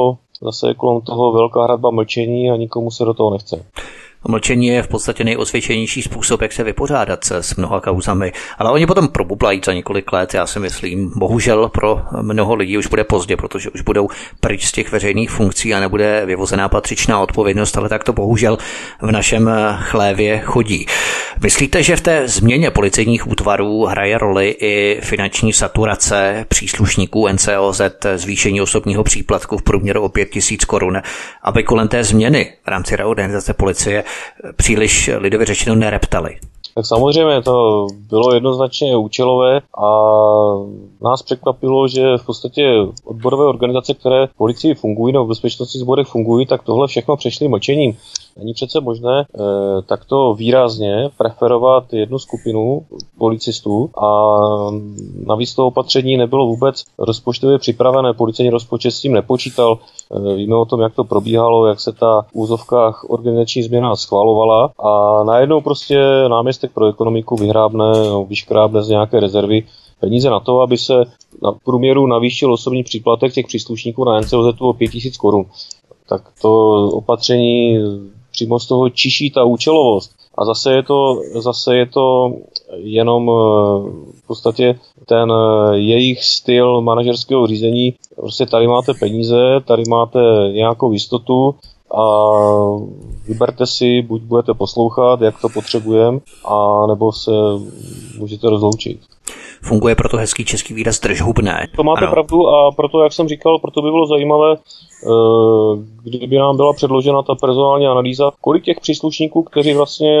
toho velká hradba mlčení a nikomu se do toho nechce. Mlčení je v podstatě nejosvědčenější způsob, jak se vypořádat s mnoha kauzami, ale oni potom probublají za několik let, já si myslím. Bohužel pro mnoho lidí už bude pozdě, protože už budou pryč z těch veřejných funkcí a nebude vyvozená patřičná odpovědnost, ale tak to bohužel v našem chlévě chodí. Myslíte, že v té změně policejních útvarů hraje roli i finanční saturace příslušníků NCOZ, zvýšení osobního příplatku v průměru o 5 000 korun, aby kolem té změny v rámci reorganizace policie příliš lidově řečeno nereptali? Tak samozřejmě to bylo jednoznačně účelové a nás překvapilo, že v podstatě odborové organizace, které v policii fungují nebo v bezpečnostních sborech fungují, tak tohle všechno přešli mlčením. Není přece možné takto výrazně preferovat jednu skupinu policistů a navíc to opatření nebylo vůbec rozpočtově připravené, policejní rozpočet s tím nepočítal. Víme o tom, jak to probíhalo, jak se ta v úzovkách organizační změna schvalovala a najednou prostě náměstek pro ekonomiku vyškrábne z nějaké rezervy peníze na to, aby se na průměru navýšil osobní příplatek těch příslušníků na NCOZ o 5 000 korun. Tak to opatření přímo z toho čiší ta účelovost. A zase je to jenom v podstatě ten jejich styl manažerského řízení. Prostě tady máte peníze, tady máte nějakou jistotu a vyberte si, buď budete poslouchat, jak to potřebujeme, a nebo se můžete rozloučit. funguje proto hezký český výraz držhubné. To máte pravdu a proto, jak jsem říkal, proto by bylo zajímavé, kdyby nám byla předložena ta personální analýza, kolik těch příslušníků, kteří vlastně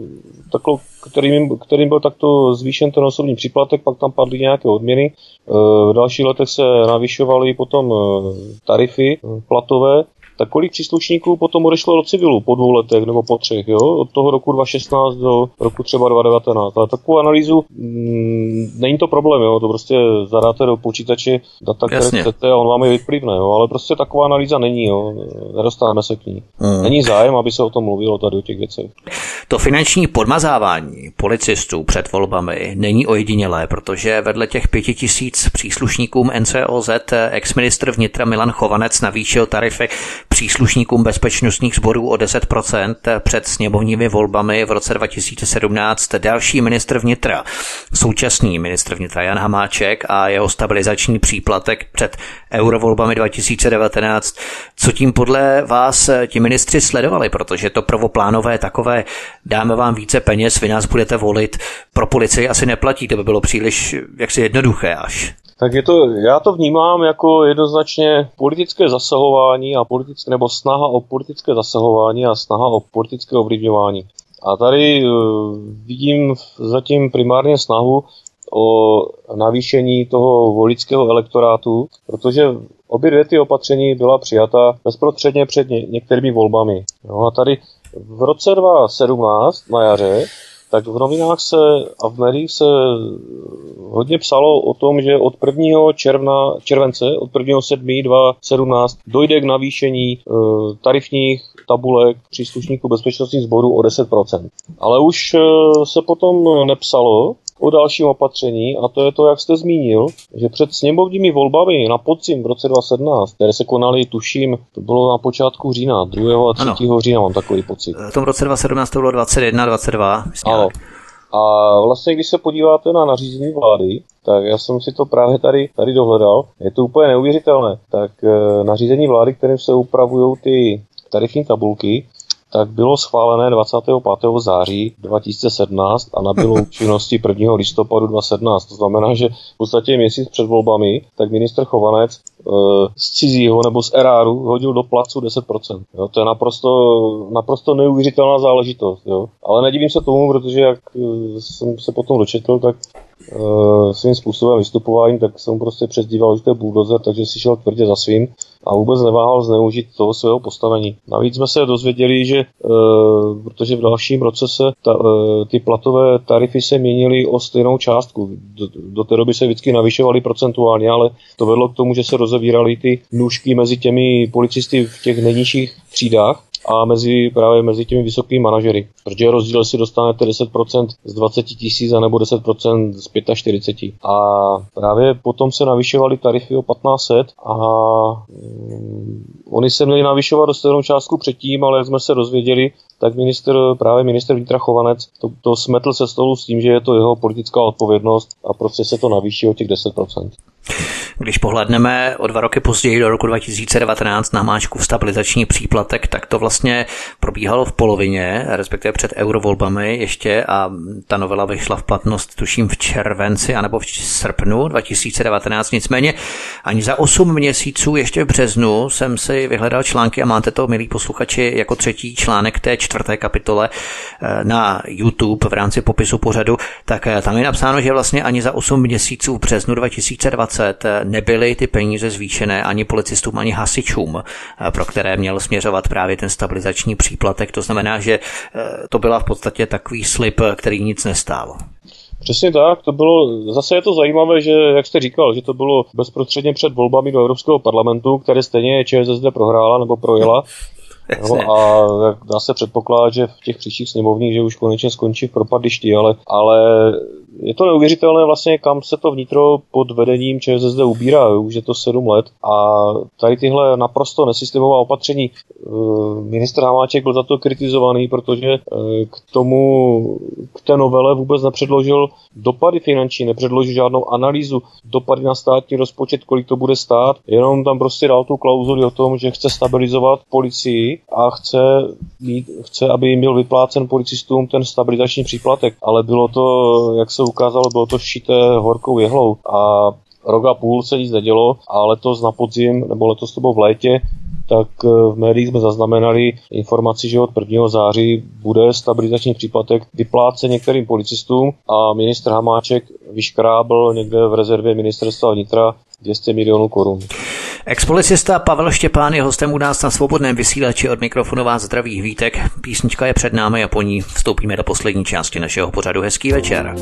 kterým byl takto zvýšen ten osobní příplatek, pak tam padly nějaké odměny. V dalších letech se navyšovaly potom tarify platové. Tak kolik příslušníků potom odešlo do civilu po 2 letech nebo po 3, jo? Od toho roku 2016 do roku třeba 2019. Ale takovou analýzu není to problém, jo? To prostě zadáte do počítače data, které chcete a on vám je vyplivne, jo? Ale prostě taková analýza není, jo? Nedostáváme se k ní. Není zájem, aby se o tom mluvilo tady o těch věcech. To finanční podmazávání policistů před volbami není ojedinělé, protože vedle těch 5 000 příslušníkům NCOZ ex-ministr vnitra Milan Chovanec navýšil tarify příslušníkům bezpečnostních sborů o 10% před sněmovními volbami v roce 2017. Další ministr vnitra, současný ministr vnitra Jan Hamáček a jeho stabilizační příplatek před eurovolbami 2019. Co tím podle vás ti ministři sledovali? Protože to prvoplánové takové dáme vám více peněz, vy nás budete volit, pro policii asi neplatí, to by bylo příliš jaksi jednoduché až. Tak já to vnímám jako jednoznačně politické zasahování a nebo snaha o politické zasahování a snaha o politické ovlivňování. A tady vidím zatím primárně snahu o navýšení toho voličského elektorátu, protože obě dvě ty opatření byla přijata bezprostředně před některými volbami. No a tady v roce 2017 na jaře tak v novinách a v médiích se hodně psalo o tom, že od 1. července, od 1.7. 2017 dojde k navýšení tarifních tabulek příslušníků bezpečnostních sborů o 10%. Ale už se potom nepsalo o dalším opatření a to je to, jak jste zmínil, že před sněmovními volbami na podzim v roce 2017, které se konaly, tuším, to bylo na počátku října, 2. a 3. října, mám takový pocit. V tom roce 2017 to bylo 21, 22. Ano. A vlastně, když se podíváte na nařízení vlády, tak já jsem si to právě tady dohledal, je to úplně neuvěřitelné. Tak nařízení vlády, kterým se upravují ty tarifní tabulky, tak bylo schválené 25. září 2017 a nabylo účinnosti 1. listopadu 2017. To znamená, že v podstatě měsíc před volbami tak ministr Chovanec z cizího nebo z eráru hodil do placu 10%. Jo, to je naprosto neuvěřitelná záležitost. Jo. Ale nedivím se tomu, protože jak jsem se potom dočetl, tak svým způsobem vystupování, tak jsem prostě přezdíval, že to je bulldozer, takže si šel tvrdě za svým a vůbec neváhal zneužít toho svého postavení. Navíc jsme se dozvěděli, že protože v dalším roce se ty platové tarify se měnily o stejnou částku. Do té doby se vždycky navyšovaly procentuálně, ale to vedlo k tomu, že se rozevíraly ty nůžky mezi těmi policisty v těch nejnižších třídách a mezi těmi vysokými manažery. Protože rozdíl si dostanete 10% z 20 000 anebo 10% z 45. A právě potom se navyšovaly tarify o 1500 a oni se měli navyšovat do stejnou částku předtím, ale jak jsme se dozvěděli, tak ministr vnitra Chovanec to smetl se stolu s tím, že je to jeho politická odpovědnost a prostě se to navýší o těch 10%. Když pohledneme o 2 roky později do roku 2019 na Hamáčkův stabilizační příplatek, tak to vlastně probíhalo v polovině, respektive před eurovolbami ještě a ta novela vyšla v platnost tuším v červenci anebo v srpnu 2019. Nicméně ani za 8 měsíců ještě v březnu jsem si vyhledal články a máte to, milí posluchači, jako 3. článek té 4. kapitole na YouTube v rámci popisu pořadu, tak tam je napsáno, že vlastně ani za 8 měsíců v březnu 2020 nebyly ty peníze zvýšené ani policistům, ani hasičům, pro které měl směřovat právě ten stabilizační příplatek. To znamená, že to byla v podstatě takový slib, který nic nestál. Přesně tak, zase je to zajímavé, že, jak jste říkal, že to bylo bezprostředně před volbami do Evropského parlamentu, které stejně ČSSD prohrála nebo projela. No a dá se předpokládat, že v těch příštích sněmovních, že už konečně skončí v propadlišti, ale je to neuvěřitelné vlastně, kam se to vnitro pod vedením ČSSD ubírá. Už je to 7 let a tady tyhle naprosto nesystémová opatření ministr Hamáček byl za to kritizovaný, protože k té novele vůbec nepředložil dopady finanční, nepředložil žádnou analýzu dopady na státní rozpočet, kolik to bude stát, jenom tam prostě dal tu klauzuli o tom, že chce stabilizovat policii a chce, aby jim byl vyplácen policistům ten stabilizační příplatek, ale bylo to, jak se se ukázalo, bylo to šité horkou jehlou a rok a půl se nic nedělo a letos na podzim, nebo letos to bylo v létě, tak v médiích jsme zaznamenali informaci, že od 1. září bude stabilizační příplatek vyplácen některým policistům a ministr Hamáček vyškrábl někde v rezervě ministerstva vnitra 200 milionů korun. Expolicista Pavel Štěpán je hostem u nás na Svobodném vysílači, od mikrofonu vás zdraví Vítek. Písnička je před námi a po ní vstoupíme do poslední části našeho pořadu. Hezký večer.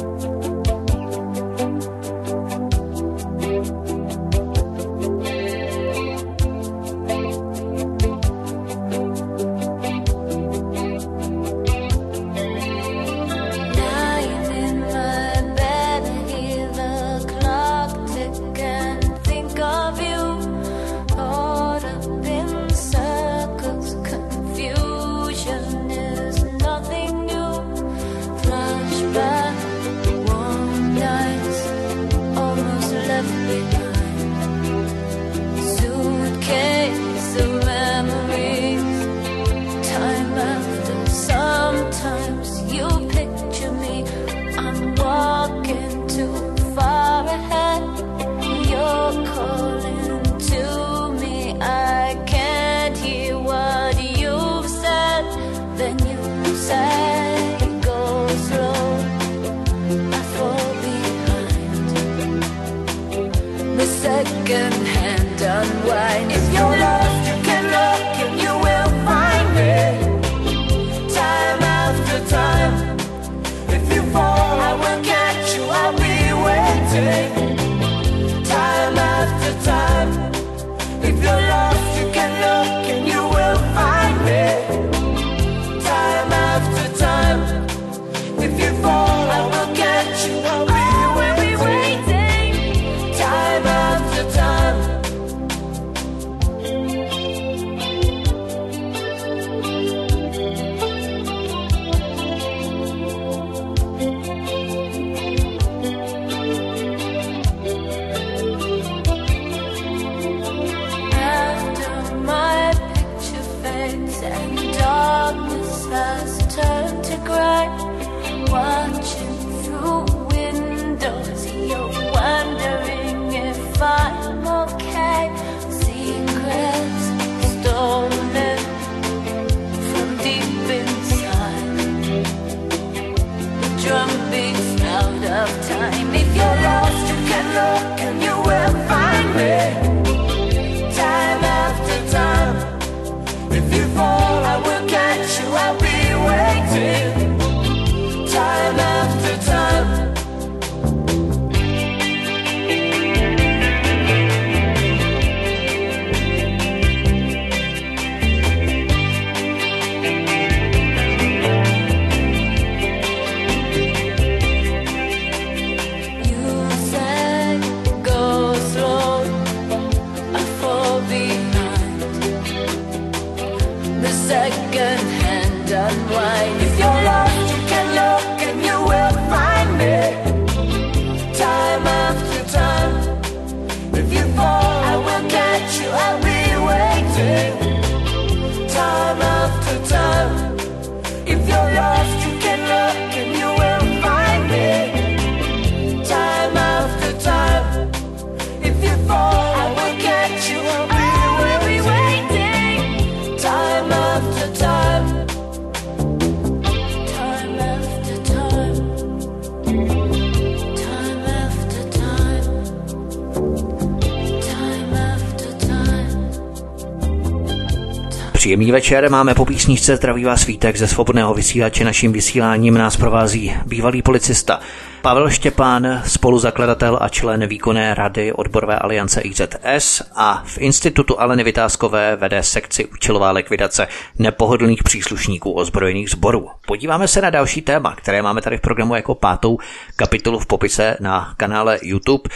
Příjemný večer, máme po písničce, zdraví vás Vítek ze Svobodného vysílače. Naším vysíláním nás provází bývalý policista Pavel Štěpán, spoluzakladatel a člen výkonné rady odborové aliance IZS a v institutu Aleny Vytázkové vede sekci účelová likvidace nepohodlných příslušníků ozbrojených sborů. Podíváme se na další téma, které máme tady v programu jako 5. kapitolu v popise na kanále YouTube.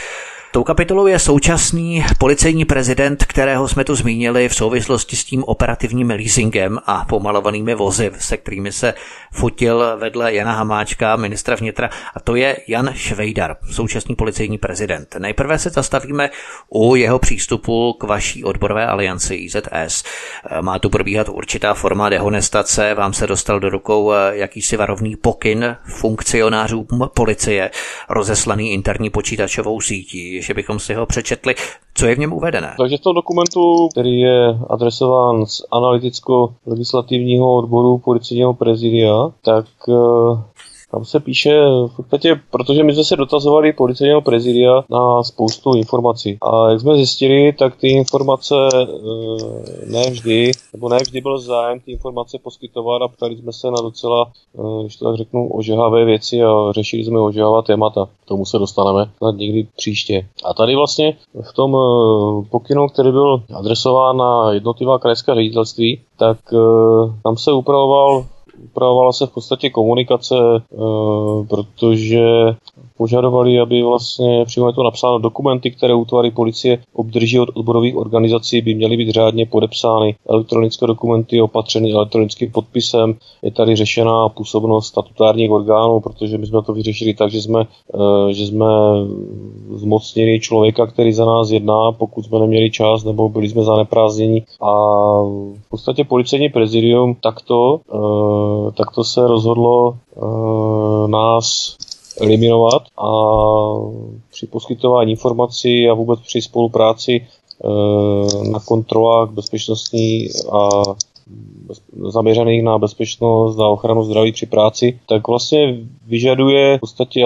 Tou kapitolou je současný policejní prezident, kterého jsme tu zmínili v souvislosti s tím operativním leasingem a pomalovanými vozy, se kterými se fotil vedle Jana Hamáčka, ministra vnitra, a to je Jan Švejdar, současný policejní prezident. Nejprve se zastavíme u jeho přístupu k vaší odborové alianci IZS. Má tu probíhat určitá forma dehonestace, vám se dostal do rukou jakýsi varovný pokyn funkcionářům policie, rozeslaný interní počítačovou sítí, že bychom si ho přečetli. Co je v něm uvedené? Takže v tom dokumentu, který je adresován z analyticko-legislativního odboru policejního prezidia, tak tam se píše v podstatě, protože my jsme se dotazovali policejního prezidia na spoustu informací. A jak jsme zjistili, tak ty informace ne vždy byl zájem ty informace poskytovat a ptali jsme se na docela, když to tak řeknu, ožehavé věci a řešili jsme ožehavá témata. K tomu se dostaneme snad někdy příště. A tady vlastně v tom pokynu, který byl adresován na jednotlivá krajská ředitelství, tak tam se upravovala se v podstatě komunikace, protože požadovali, aby vlastně přímo je to napsáno, dokumenty, které útvary policie obdrží od odborových organizací, by měly být řádně podepsány. Elektronické dokumenty opatřeny elektronickým podpisem. Je tady řešená působnost statutárních orgánů, protože my jsme to vyřešili tak, že jsme zmocnili člověka, který za nás jedná, pokud jsme neměli čas nebo byli jsme zaneprázdnění. A v podstatě policejní prezidium takto se rozhodlo nás eliminovat a při poskytování informací a vůbec při spolupráci na kontrolách bezpečnostní a zaměřených na bezpečnost a ochranu zdraví při práci, tak vlastně vyžaduje v podstatě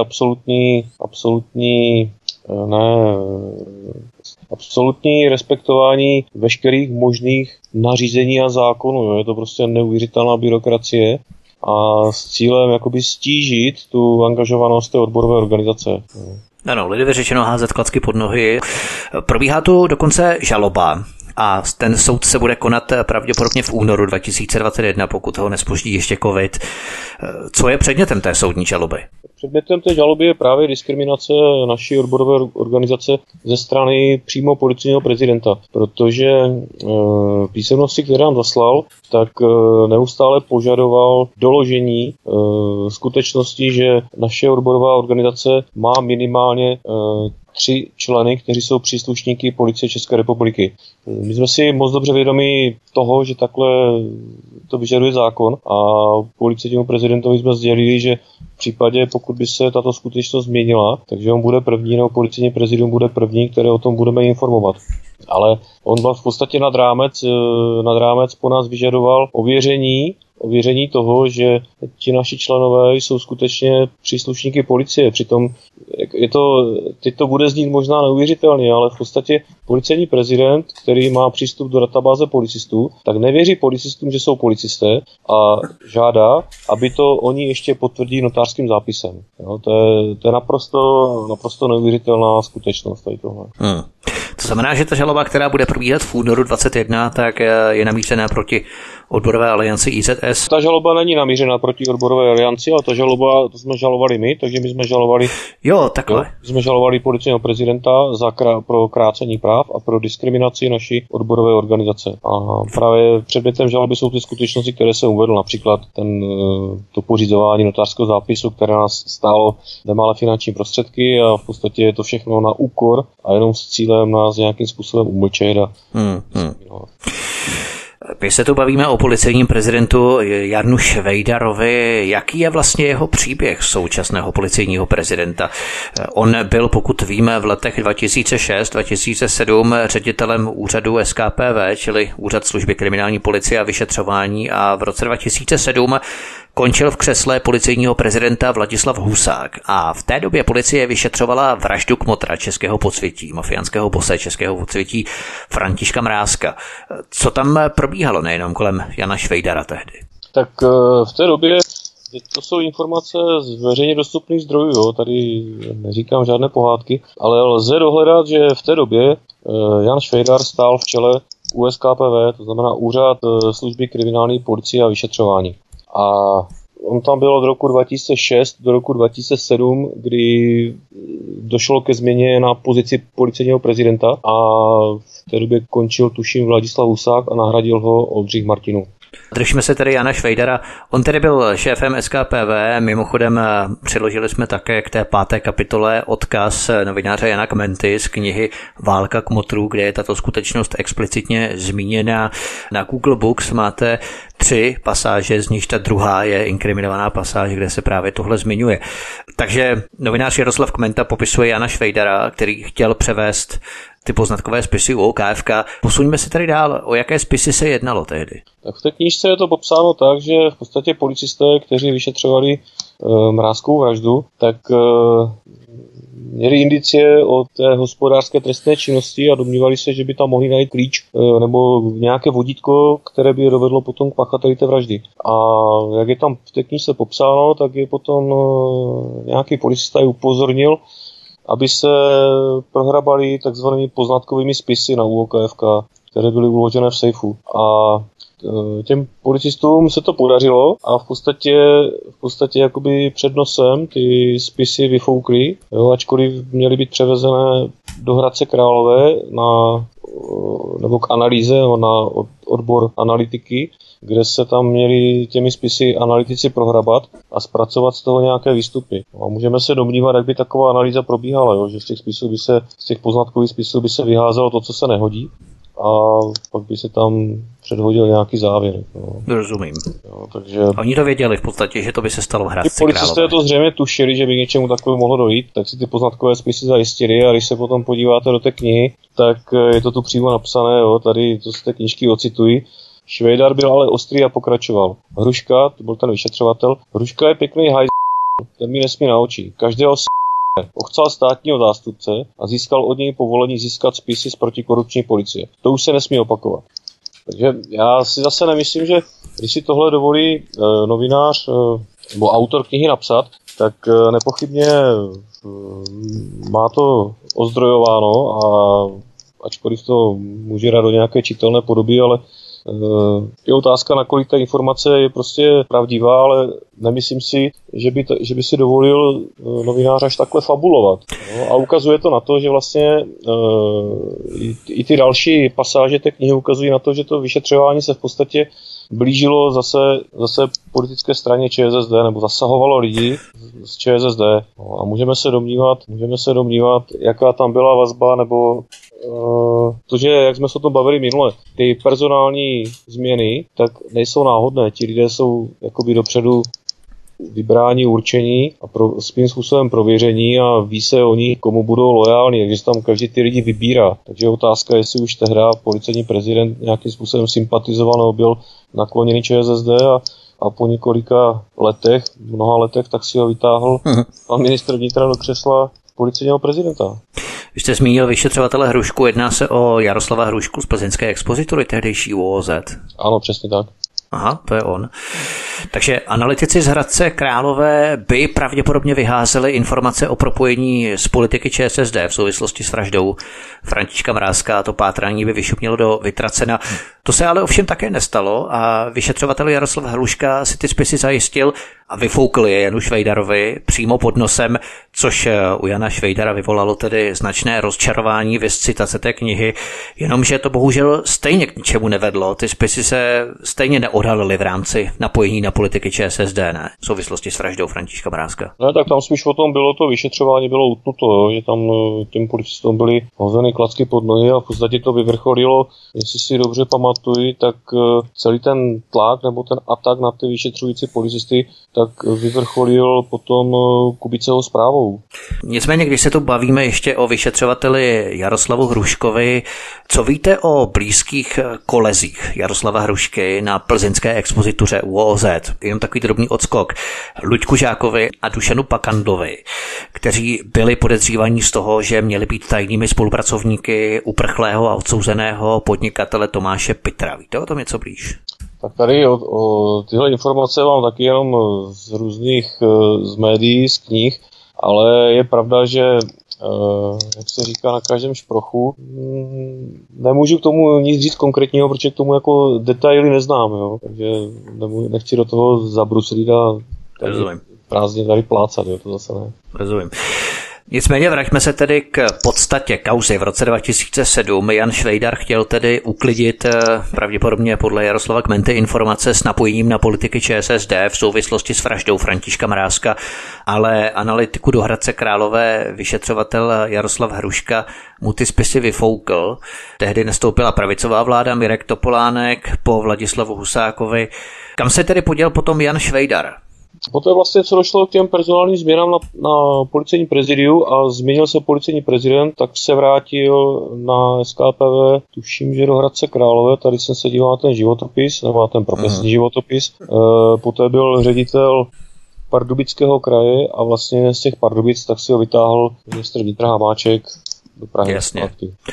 absolutní respektování veškerých možných nařízení a zákonů. Je to prostě neuvěřitelná byrokracie a s cílem jakoby stížit tu angažovanost té odborové organizace. Ano, lidově řečeno házet klacky pod nohy. Probíhá tu dokonce žaloba a ten soud se bude konat pravděpodobně v únoru 2021, pokud ho nezpoždí ještě covid. Co je předmětem té soudní žaloby? Předmětem té žaloby je právě diskriminace naší odborové organizace ze strany přímo policejního prezidenta, protože písemnosti, které nám zaslal, tak neustále požadoval doložení skutečnosti, že naše odborová organizace má minimálně 3 členy, kteří jsou příslušníky Policie České republiky. My jsme si moc dobře vědomi toho, že takhle to vyžaduje zákon a policejnímu prezidentovi jsme sdělili, že v případě, pokud by se tato skutečnost změnila, takže on bude první, nebo policejní prezident bude první, které o tom budeme informovat. Ale on byl v podstatě nad rámec po nás vyžadoval ověření toho, že ti naši členové jsou skutečně příslušníky policie. Přitom teď to bude znít možná neuvěřitelně, ale v podstatě policejní prezident, který má přístup do databáze policistů, tak nevěří policistům, že jsou policisté a žádá, aby to oni ještě potvrdí notářským zápisem. Jo, to je naprosto neuvěřitelná skutečnost tady tohle. To znamená, že ta žaloba, která bude probíhat v únoru 2021, tak je namířená proti odborové alianci IZS? Ta žaloba není namířená proti odborové alianci, ale to jsme žalovali my, takže my jsme žalovali... Jo, takhle. My jsme žalovali policejního prezidenta pro krácení práv a pro diskriminaci naší odborové organizace. A právě předmětem žaloby jsou ty skutečnosti, které jsem uvedl, například to pořizování notářského zápisu, které nás stálo nemalé finanční prostředky a v podstatě je to všechno na úkor a jenom s cílem nás nějakým způsobem umlčet. My se tu bavíme o policejním prezidentu Janu Švejdarovi. Jaký je vlastně jeho příběh současného policejního prezidenta? On byl, pokud víme, v letech 2006-2007 ředitelem úřadu SKPV, čili Úřad služby kriminální policie a vyšetřování, a v roce 2007 končil v křesle policejního prezidenta Vladislav Husák a v té době policie vyšetřovala vraždu kmotra českého podsvětí, mafiánského bose českého podsvětí Františka Mrázka. Co tam probíhalo nejenom kolem Jana Švejdara tehdy? Tak v té době, to jsou informace z veřejně dostupných zdrojů, jo. Tady neříkám žádné pohádky, ale lze dohledat, že v té době Jan Švejdar stál v čele USKPV, to znamená Úřad služby kriminální policie a vyšetřování. A on tam byl od roku 2006 do roku 2007, kdy došlo ke změně na pozici policejního prezidenta a v té době končil, tuším, Vladislav Husák a nahradil ho Oldřich Martinů. Držme se tedy Jana Švejdara. On tedy byl šéfem SKPV, mimochodem přiložili jsme také k té 5. kapitole odkaz novináře Jana Kmenty z knihy Válka kmotrů, kde je tato skutečnost explicitně zmíněna. Na Google Books máte 3 pasáže, z nichž ta druhá je inkriminovaná pasáž, kde se právě tohle zmiňuje. Takže novinář Jaroslav Kmenta popisuje Jana Švejdara, který chtěl převést ty poznatkové spisy u OKFK. Posuňme se tady dál. O jaké spisy se jednalo tehdy? Tak v té knížce je to popsáno tak, že v podstatě policisté, kteří vyšetřovali Mrázkovou vraždu, tak měli indicie o té hospodářské trestné činnosti a domnívali se, že by tam mohli najít klíč nebo nějaké vodítko, které by je dovedlo potom k pachateli té vraždy. A jak je tam v té knížce popsáno, tak je potom nějaký policista upozornil, aby se prohrabali takzvanými poznatkovými spisy na UOKFK, které byly uložené v sejfu. A těm policistům se to podařilo a v podstatě jakoby před nosem ty spisy vyfoukly, ačkoliv měly být převezené do Hradce Králové nebo k analýze na odbor analytiky, kde se tam měli těmi spisy analytici prohrabat a zpracovat z toho nějaké výstupy. A můžeme se domnívat, jak by taková analýza probíhala, že z těch poznatkových spisů by se vyházelo to, co se nehodí, a pak by se tam předhodil nějaký závěr. Rozumím. Takže oni to věděli v podstatě, že to by se stalo v Hradci Králové. Policisté to zřejmě tušili, že by k něčemu takovému mohlo dojít, tak si ty poznatkové spisy zajistili a když se potom podíváte do té knihy, tak je to tu přímo napsané, tady to z té knížky ocituji. Švejdar byl ale ostrý a pokračoval. Hruška, to byl ten vyšetřovatel, Hruška je pěkný hajz, ten mi nesmí na oči. Každého ochcal státního zástupce a získal od něj povolení získat spisy z protikorupční policie. To už se nesmí opakovat. Takže já si zase nemyslím, že když si tohle dovolí novinář nebo autor knihy napsat, tak nepochybně má to ozdrojováno a ačkoliv to může dát do nějaké čitelné podoby, ale je otázka, nakolik ta informace je prostě pravdivá, ale nemyslím si, že by si dovolil novinář až takhle fabulovat. A ukazuje to na to, že vlastně i ty další pasáže té knihy ukazují na to, že to vyšetřování se v podstatě blížilo zase politické straně ČSSD, nebo zasahovalo lidi z ČSSD. A můžeme se domnívat, jaká tam byla vazba, nebo to, že, jak jsme se o tom bavili minule, ty personální změny, tak nejsou náhodné. Ti lidé jsou jakoby dopředu vybrání, určení a svým způsobem prověření a ví se o nich, komu budou lojální, takže tam každý ty lidi vybírá. Takže je otázka, jestli už tehda policejní prezident nějakým způsobem sympatizoval nebo byl nakloněný ČSSD a po několika mnoha letech, tak si ho vytáhl pan ministr vnitra do křesla policejního prezidenta. Vy jste zmínil vyšetřovatele Hrušku, jedná se o Jaroslava Hrušku z plzeňské expozitury, tehdejší ÚOZ. Ano, přesně tak. Aha, to je on. Takže analytici z Hradce Králové by pravděpodobně vyházeli informace o propojení z politiky ČSSD v souvislosti s vraždou Františka Mrázka. To pátrání by vyšumělo do Vytracena. To se ale ovšem také nestalo a vyšetřovatel Jaroslav Hruška si ty spisy zajistil a vyfoukl je Janu Švejdarovi přímo pod nosem, což u Jana Švejdara vyvolalo tedy značné rozčarování viz citace té knihy, jenomže to bohužel stejně k ničemu nevedlo. Ty spisy se stejně neodhalily v rámci napojení na politiky ČSSD, ne? V souvislosti s vraždou Františka Mrázka. Ne, tak tam spíš o tom bylo to vyšetřování, bylo utnuto, že tam těm policistům byly hozeny klacky pod nohy a v podstatě to vyvrcholilo, jestli si dobře pamatuji, tak celý ten tlak nebo ten atak na ty vyšetřující policisty tak vyvrcholil potom Kubiceho zprávou. Nicméně, když se tu bavíme ještě o vyšetřovateli Jaroslavu Hruškovi, co víte o blízkých kolezích Jaroslava Hrušky na plzeňské expozituře ÚOZ? Jenom takový drobný odskok. Luďku Žákovi a Dušanu Pakandovi, kteří byli podezřívaní z toho, že měli být tajnými spolupracovníky uprchlého a odsouzeného podnikatele Tomáše Pitra. Víte o tom něco blíž? Tak tady o tyhle informace mám taky jenom z různých z médií, z knih, ale je pravda, že jak se říká, na každém šprochu. Nemůžu k tomu nic říct konkrétního, protože k tomu jako detaily neznám, jo? Takže nechci do toho zabruslit a prázdně tady plácat, jo? To zase ne. Rozumím. Nicméně vraťme se tedy k podstatě kauzy. V roce 2007 Jan Švejdar chtěl tedy uklidit pravděpodobně podle Jaroslava Kmenty informace s napojením na politiky ČSSD v souvislosti s vraždou Františka Mrázka, ale analytiku do Hradce Králové vyšetřovatel Jaroslav Hruška mu ty spisy vyfoukl. Tehdy nastoupila pravicová vláda, Mirek Topolánek po Vladislavu Husákovi. Kam se tedy poděl potom Jan Švejdar? Poté vlastně, co došlo k těm personálním změnám na policejní prezidiu a změnil se policejní prezident, tak se vrátil na SKPV, tuším, že do Hradce Králové, tady jsem se díval na ten životopis, nebo na ten profesní životopis. Poté byl ředitel Pardubického kraje a vlastně z těch Pardubic tak si ho vytáhl ministr vnitra Hamáček do Prahy. Jasně.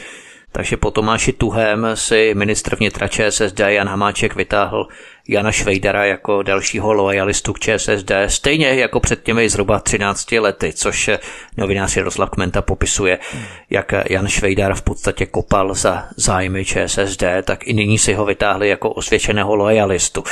Takže po Tomáši Tuhém si ministr vnitra ČSSD Jan Hamáček vytáhl Jana Švejdara jako dalšího loajalistu k ČSSD, stejně jako před těmi zhruba 13 lety, což novinář Jaroslav Kmenta popisuje, jak Jan Švejdar v podstatě kopal za zájmy ČSSD, tak i nyní si ho vytáhli jako osvědčeného loajalistu.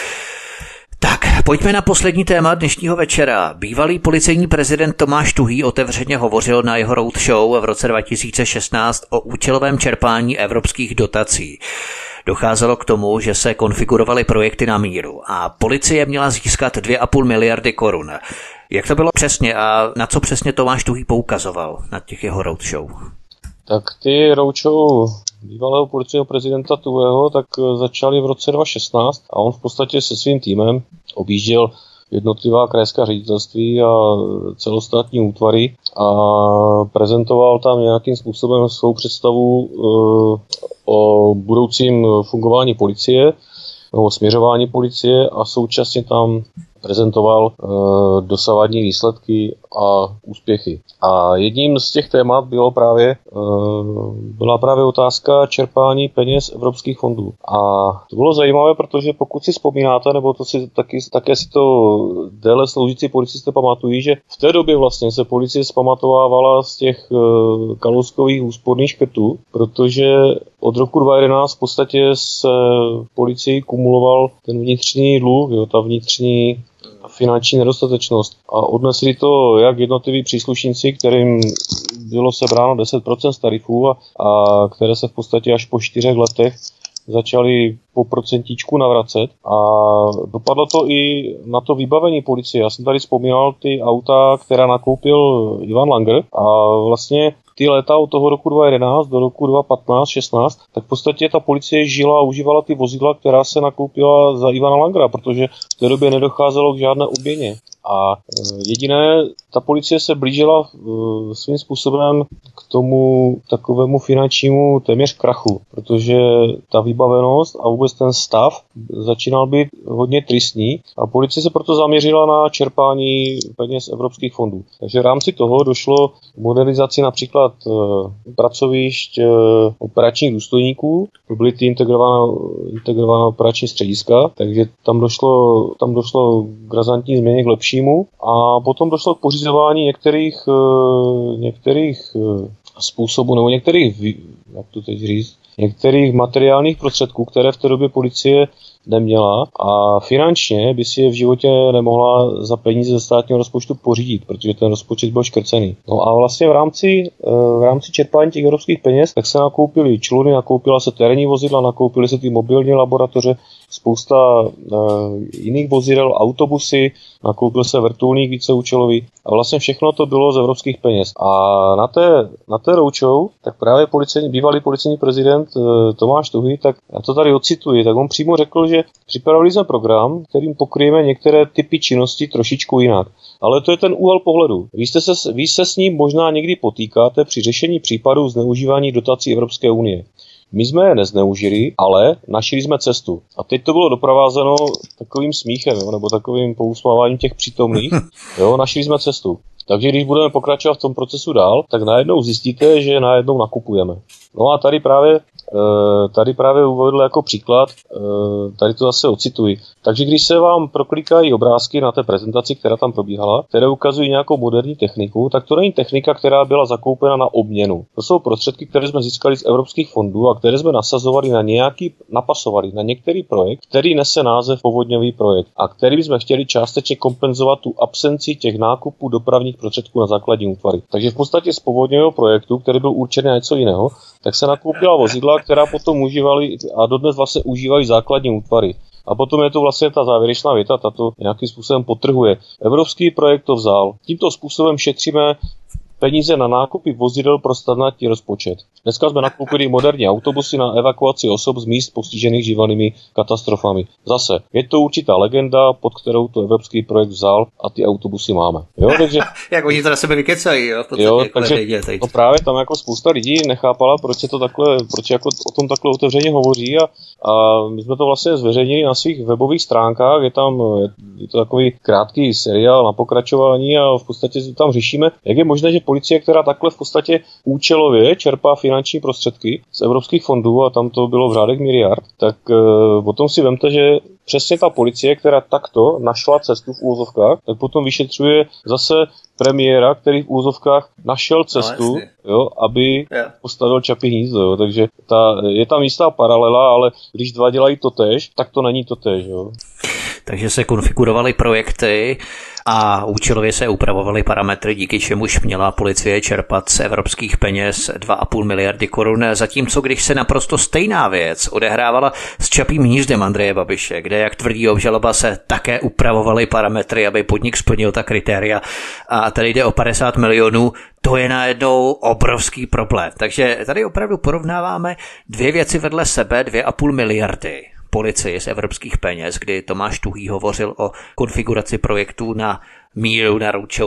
Tak, pojďme na poslední téma dnešního večera. Bývalý policejní prezident Tomáš Tuhý otevřeně hovořil na jeho roadshow v roce 2016 o účelovém čerpání evropských dotací. Docházelo k tomu, že se konfigurovaly projekty na míru a policie měla získat 2,5 miliardy korun. Jak to bylo přesně a na co přesně Tomáš Tuhý poukazoval na těch jeho roadshow? Tak ty roadshow bývalého policejního prezidenta Tuhého tak začaly v roce 2016 a on v podstatě se svým týmem objížděl jednotlivá krajská ředitelství a celostátní útvary a prezentoval tam nějakým způsobem svou představu o budoucím fungování policie nebo směřování policie a současně tam prezentoval dosavadní výsledky a úspěchy. A jedním z těch témat byla právě otázka čerpání peněz evropských fondů. A to bylo zajímavé, protože pokud si vzpomínáte, nebo to si také si to déle sloužící policisté pamatují, že v té době vlastně se policie zpamatovávala z těch Kalouskových úsporných škrtů, protože od roku 2011 v podstatě se v policii kumuloval ten vnitřní dluh, ta vnitřní finanční nedostatečnost. A odnesli to jak jednotliví příslušníci, kterým bylo sebráno 10% z tarifů a které se v podstatě až po 4 letech začaly po procentíčku navracet a dopadlo to i na to vybavení policie. Já jsem tady vzpomínal ty auta, která nakoupil Ivan Langer a vlastně ty léta od toho roku 2011 do roku 2015-16, tak v podstatě ta policie žila a užívala ty vozidla, která se nakoupila za Ivana Langera, protože v té době nedocházelo k žádné obměně. A jediné, ta policie se blížila svým způsobem k tomu takovému finančnímu téměř krachu, protože ta vybavenost a vůbec ten stav začínal být hodně tristní a policie se proto zaměřila na čerpání peněz evropských fondů. Takže v rámci toho došlo k modernizaci například pracovišť operačních důstojníků, byly ty integrovaná operační střediska, takže tam došlo k razantní změně k lepšímu a potom došlo k pořizování některých způsobů nebo některých materiálních prostředků, které v té době policie neměla a finančně by si je v životě nemohla za peníze ze státního rozpočtu pořídit, protože ten rozpočet byl škrcený. No a vlastně v rámci čerpání těch evropských peněz tak se nakoupily čluny, nakoupila se terénní vozidla, nakoupily se ty mobilní laboratoře, spousta jiných vozidel, autobusy, nakoupil se vrtulník víceúčelový a vlastně všechno to bylo z evropských peněz. A na té roadshow tak právě bývalý policejní prezident Tomáš Tuhý, tak já to tady ocituji, tak on přímo řekl, že připravili jsme program, kterým pokryjeme některé typy činností trošičku jinak. Ale to je ten úhel pohledu. Vy se s ním možná někdy potýkáte při řešení případů zneužívání dotací Evropské unie. My jsme je nezneužili, ale našli jsme cestu. A teď to bylo doprovázeno takovým smíchem, nebo takovým pousmáváním těch přítomných. Našli jsme cestu. Takže když budeme pokračovat v tom procesu dál, tak najednou zjistíte, že najednou nakupujeme. No a tady právě uvedl jako příklad, tady to zase ocituji. Takže když se vám proklikají obrázky na té prezentaci, která tam probíhala, které ukazují nějakou moderní techniku, tak to není technika, která byla zakoupena na obměnu. To jsou prostředky, které jsme získali z evropských fondů a které jsme napasovali na některý projekt, který nese název povodňový projekt a který bychom chtěli částečně kompenzovat tu absenci těch nákupů dopravních prostředků na základní útvary. Takže v podstatě z povodňového projektu, který byl určený na něco jiného, tak se nakoupila vozidla, která potom užívali a dodnes vlastně užívají základní útvary. A potom je to vlastně ta závěrečná věta, tato nějakým způsobem podtrhuje. Evropský projekt to vzal. Tímto způsobem šetříme peníze na nákupy vozidel pro standardní rozpočet. Dneska jsme nakoupili moderní autobusy na evakuaci osob z míst postižených živelnými katastrofami. Zase, je to určitá legenda, pod kterou to evropský projekt vzal a ty autobusy máme. Jo, takže jak oni to na sebe vykecají, jo? Takže to právě tam jako spousta lidí nechápala, proč jako o tom takhle otevřeně hovoří a my jsme to vlastně zveřejnili na svých webových stránkách, je to takový krátký seriál na pokračování a v podstatě tam řešíme, jak je možné, že policie, která takhle v podstatě účelově čerpá finanční prostředky z evropských fondů a tam to bylo v řádech miliard, tak potom si vemte, že přesně ta policie, která takto našla cestu v úvozovkách, tak potom vyšetřuje zase premiéra, který v úvozovkách našel cestu, aby postavil Čapí hnízdo. Jo. Takže je tam jistá paralela, ale když dva dělají totéž, tak to není totéž. Jo. Takže se konfigurovaly projekty a účelově se upravovaly parametry, díky čemuž měla policie čerpat z evropských peněz 2,5 miliardy korun, zatímco když se naprosto stejná věc odehrávala s Čapím hnízdem Andreje Babiše, kde, jak tvrdí obžaloba, se také upravovaly parametry, aby podnik splnil ta kritéria a tady jde o 50 milionů, to je najednou obrovský problém. Takže tady opravdu porovnáváme dvě věci vedle sebe, 2,5 miliardy. Policii z evropských peněz, kdy Tomáš Tuhý hovořil o konfiguraci projektů na míru na Růčou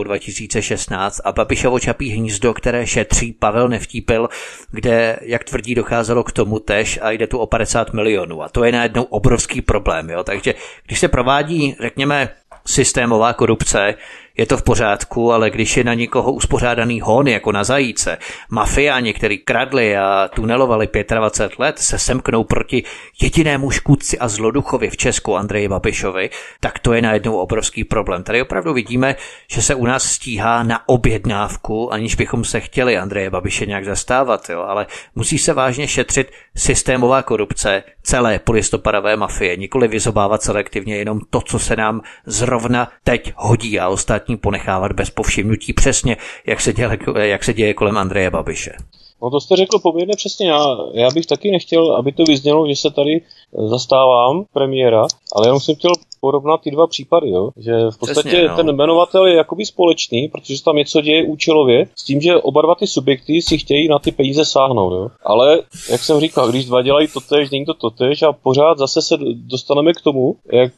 2016 a Babišovo Čapí hnízdo, které šetří Pavel Nevtípil, kde, jak tvrdí, docházelo k tomu tež a jde tu o 50 milionů. A to je najednou obrovský problém. Jo? Takže když se provádí, řekněme, systémová korupce, je to v pořádku, ale když je na někoho uspořádaný hon jako na zajíce, mafiáni, který kradli a tunelovali 25 let, se semknou proti jedinému škůdci a zloduchovi v Česku Andreji Babišovi, tak to je najednou obrovský problém. Tady opravdu vidíme, že se u nás stíhá na objednávku, aniž bychom se chtěli Andreje Babiše nějak zastávat, jo, ale musí se vážně šetřit systémová korupce celé polistopadové mafie, nikoli vyzobávat selektivně jenom to, co se nám zrovna teď hodí a ostatní ponechávat bez povšimnutí přesně, jak se děje kolem Andreje Babiše. No to jste řekl poměrně přesně. Já bych taky nechtěl, aby to vyznělo, že se tady zastávám premiéra, ale já jsem chtěl porovnat ty dva případy, jo? Že v podstatě přesně, ten jmenovatel je jakoby společný, protože se tam něco děje účelově, s tím, že oba dva ty subjekty si chtějí na ty peníze sáhnout. Jo? Ale, jak jsem říkal, když dva dělají totéž, není to totéž a pořád zase se dostaneme k tomu,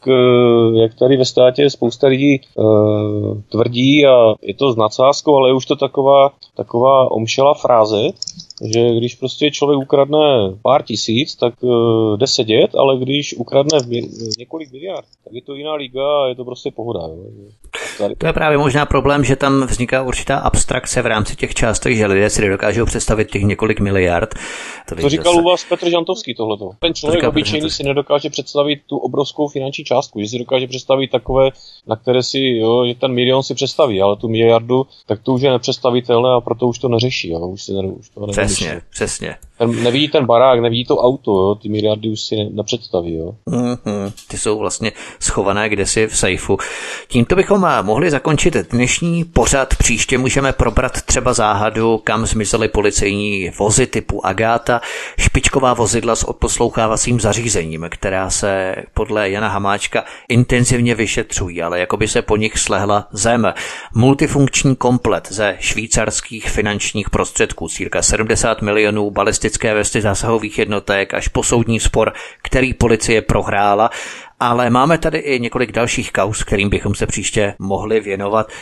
jak tady ve státě spousta lidí tvrdí a je to s nadsázkou, ale je už to taková omšelá fráze, že když prostě člověk ukradne pár tisíc, tak jde sedět, ale když ukradne několik miliard, tak je to jiná liga a je to prostě pohoda. Jo. To je právě možná problém, že tam vzniká určitá abstrakce v rámci těch částek, že lidé si nedokážou představit těch několik miliard. To říkal u vás Petr Žantovský tohleto. Ten člověk obyčejný si nedokáže představit tu obrovskou finanční částku, že si dokáže představit takové, na které si, že ten milion si představí, ale tu miliardu, tak to už je nepředstavitelné a proto už to neřeší. Jo. Už to Přesně. Nevidí ten barák, nevidí to auto, jo? Ty miliardy už si nepředstaví. Jo? Ty jsou vlastně schované kdesi v sejfu. Tímto bychom mohli zakončit dnešní pořad. Příště můžeme probrat třeba záhadu, kam zmizely policejní vozy typu Agáta, špičková vozidla s odposlouchávacím zařízením, která se podle Jana Hamáčka intenzivně vyšetřují, ale jako by se po nich slehla zem. Multifunkční komplet ze švýcarských finančních prostředků, cirka 70 milionů, balistické vesty zásahových jednotek až po soudní spor, který policie prohrála. Ale máme tady i několik dalších kauz, kterým bychom se příště mohli věnovat.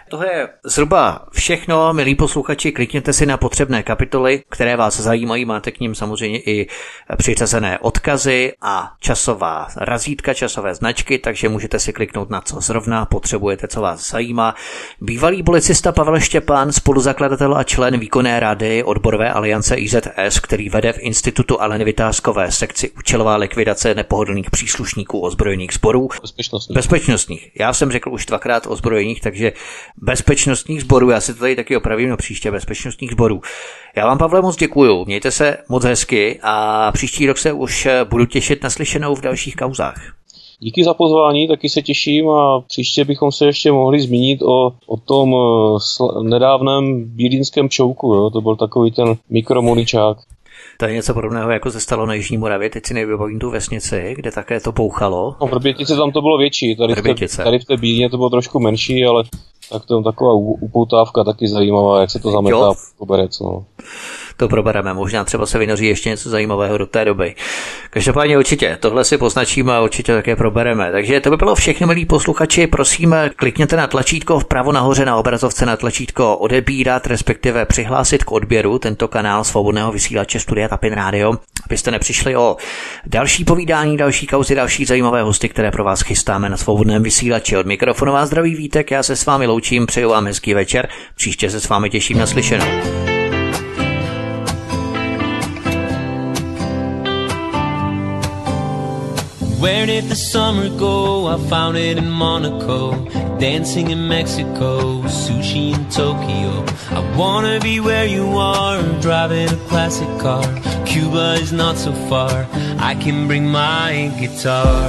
To je zhruba všechno, milí posluchači, klikněte si na potřebné kapitoly, které vás zajímají, máte k nim samozřejmě i přiřazené odkazy a časová razítka, časové značky, takže můžete si kliknout na co zrovna potřebujete, co vás zajímá. Bývalý policista Pavel Štěpán, spoluzakladatel a člen výkonné rady odborové aliance IZS, který vede v Institutu Aleny Vytázkové sekci účelová likvidace nepohodlných příslušníků ozbrojených sborů. Bezpečnostních. Já jsem řekl už 2krát ozbrojených, takže bezpečnostních sborů, já si to tady taky opravím na příště, bezpečnostních sborů. Já vám, Pavle, moc děkuju, mějte se moc hezky a příští rok se už budu těšit na slyšenou v dalších kauzách. Díky za pozvání, taky se těším a příště bychom se ještě mohli zmínit o tom nedávném bílínském pšouku, jo? To byl takový ten mikromoničák. To je něco podobného, jako se stalo na Jižní Moravě, teď si nevybavím tu vesnici, kde také to pouchalo. No, v Vrbětici tam to bylo větší, tady v té Bílině to bylo trošku menší, ale tak to je taková upoutávka taky zajímavá, jak se to zametá v koberec. No. To probereme, možná třeba se vynoří ještě něco zajímavého do té doby. Každopádně určitě, tohle si poznačíme a určitě také probereme. Takže to by bylo všechno, milí posluchači, prosím, klikněte na tlačítko vpravo nahoře na obrazovce na tlačítko odebírat, respektive přihlásit k odběru tento kanál svobodného vysílače Studia Tapin Radio, abyste nepřišli o další povídání, další kauzy, další zajímavé hosty, které pro vás chystáme na svobodném vysílači. Od mikrofonu vás zdraví Vítek, já se s vámi loučím, přeju vám hezký večer, příště se s vámi těším na slyšenou. Where did the summer go? I found it in Monaco, dancing in Mexico, sushi in Tokyo. I wanna be where you are, driving a classic car. Cuba is not so far, I can bring my guitar.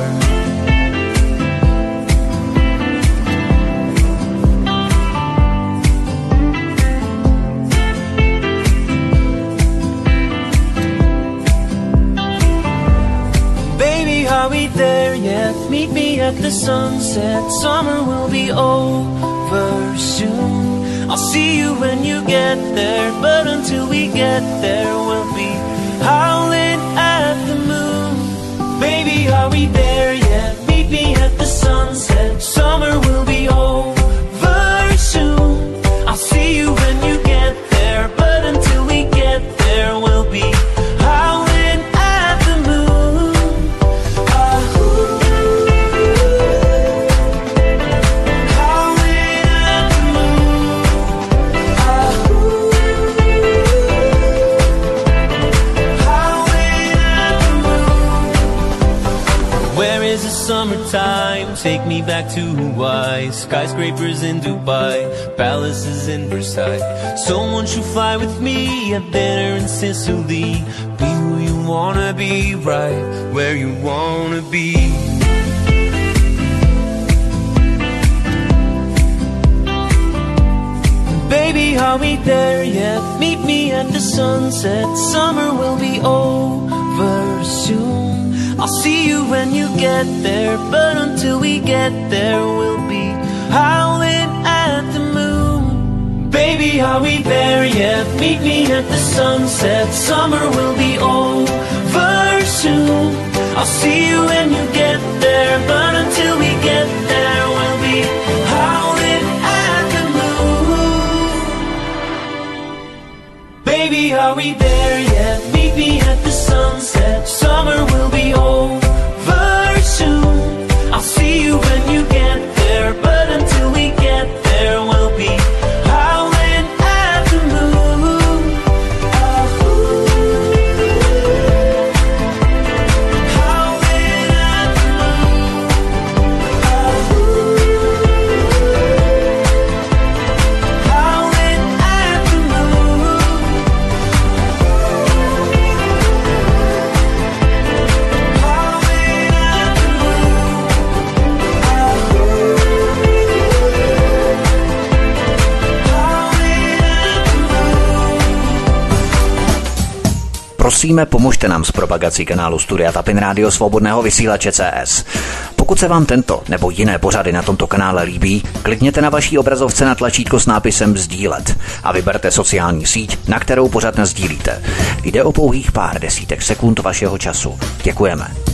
Are we there yet? Meet me at the sunset. Summer will be over soon. I'll see you when you get there, but until we get there, we'll be howling at the moon. Baby, are we there yet? Meet me at the sunset. Summer will be over soon. I'll see you when you get there, but until we get there, we'll be howling at the moon. Summertime, take me back to Hawaii. Skyscrapers in Dubai, palaces in Versailles. Someone should fly with me at dinner in Sicily. Be who you wanna be, right where you wanna be. Baby, are we there yet? Meet me at the sunset. Summer will be over soon. I'll see you when you get there, but until we get there, we'll be howling at the moon. Baby, are we there yet? Meet me at the sunset. Summer will be over soon. I'll see you when you get there, but until we get there, we'll be howling at the moon. Baby, are we there yet? Meet me at the sunset. Summer will be over soon. I'll see you when you get there, but until we get there, we'll be howling at the moon. Howling at the moon. Howling at the moon. Prosíme, pomožte nám s propagací kanálu Studia Tapin Radio svobodného vysílače CS. Pokud se vám tento nebo jiné pořady na tomto kanále líbí, klikněte na vaší obrazovce na tlačítko s nápisem sdílet a vyberte sociální síť, na kterou pořad nasdílíte. Jde o pouhých pár desítek sekund vašeho času. Děkujeme.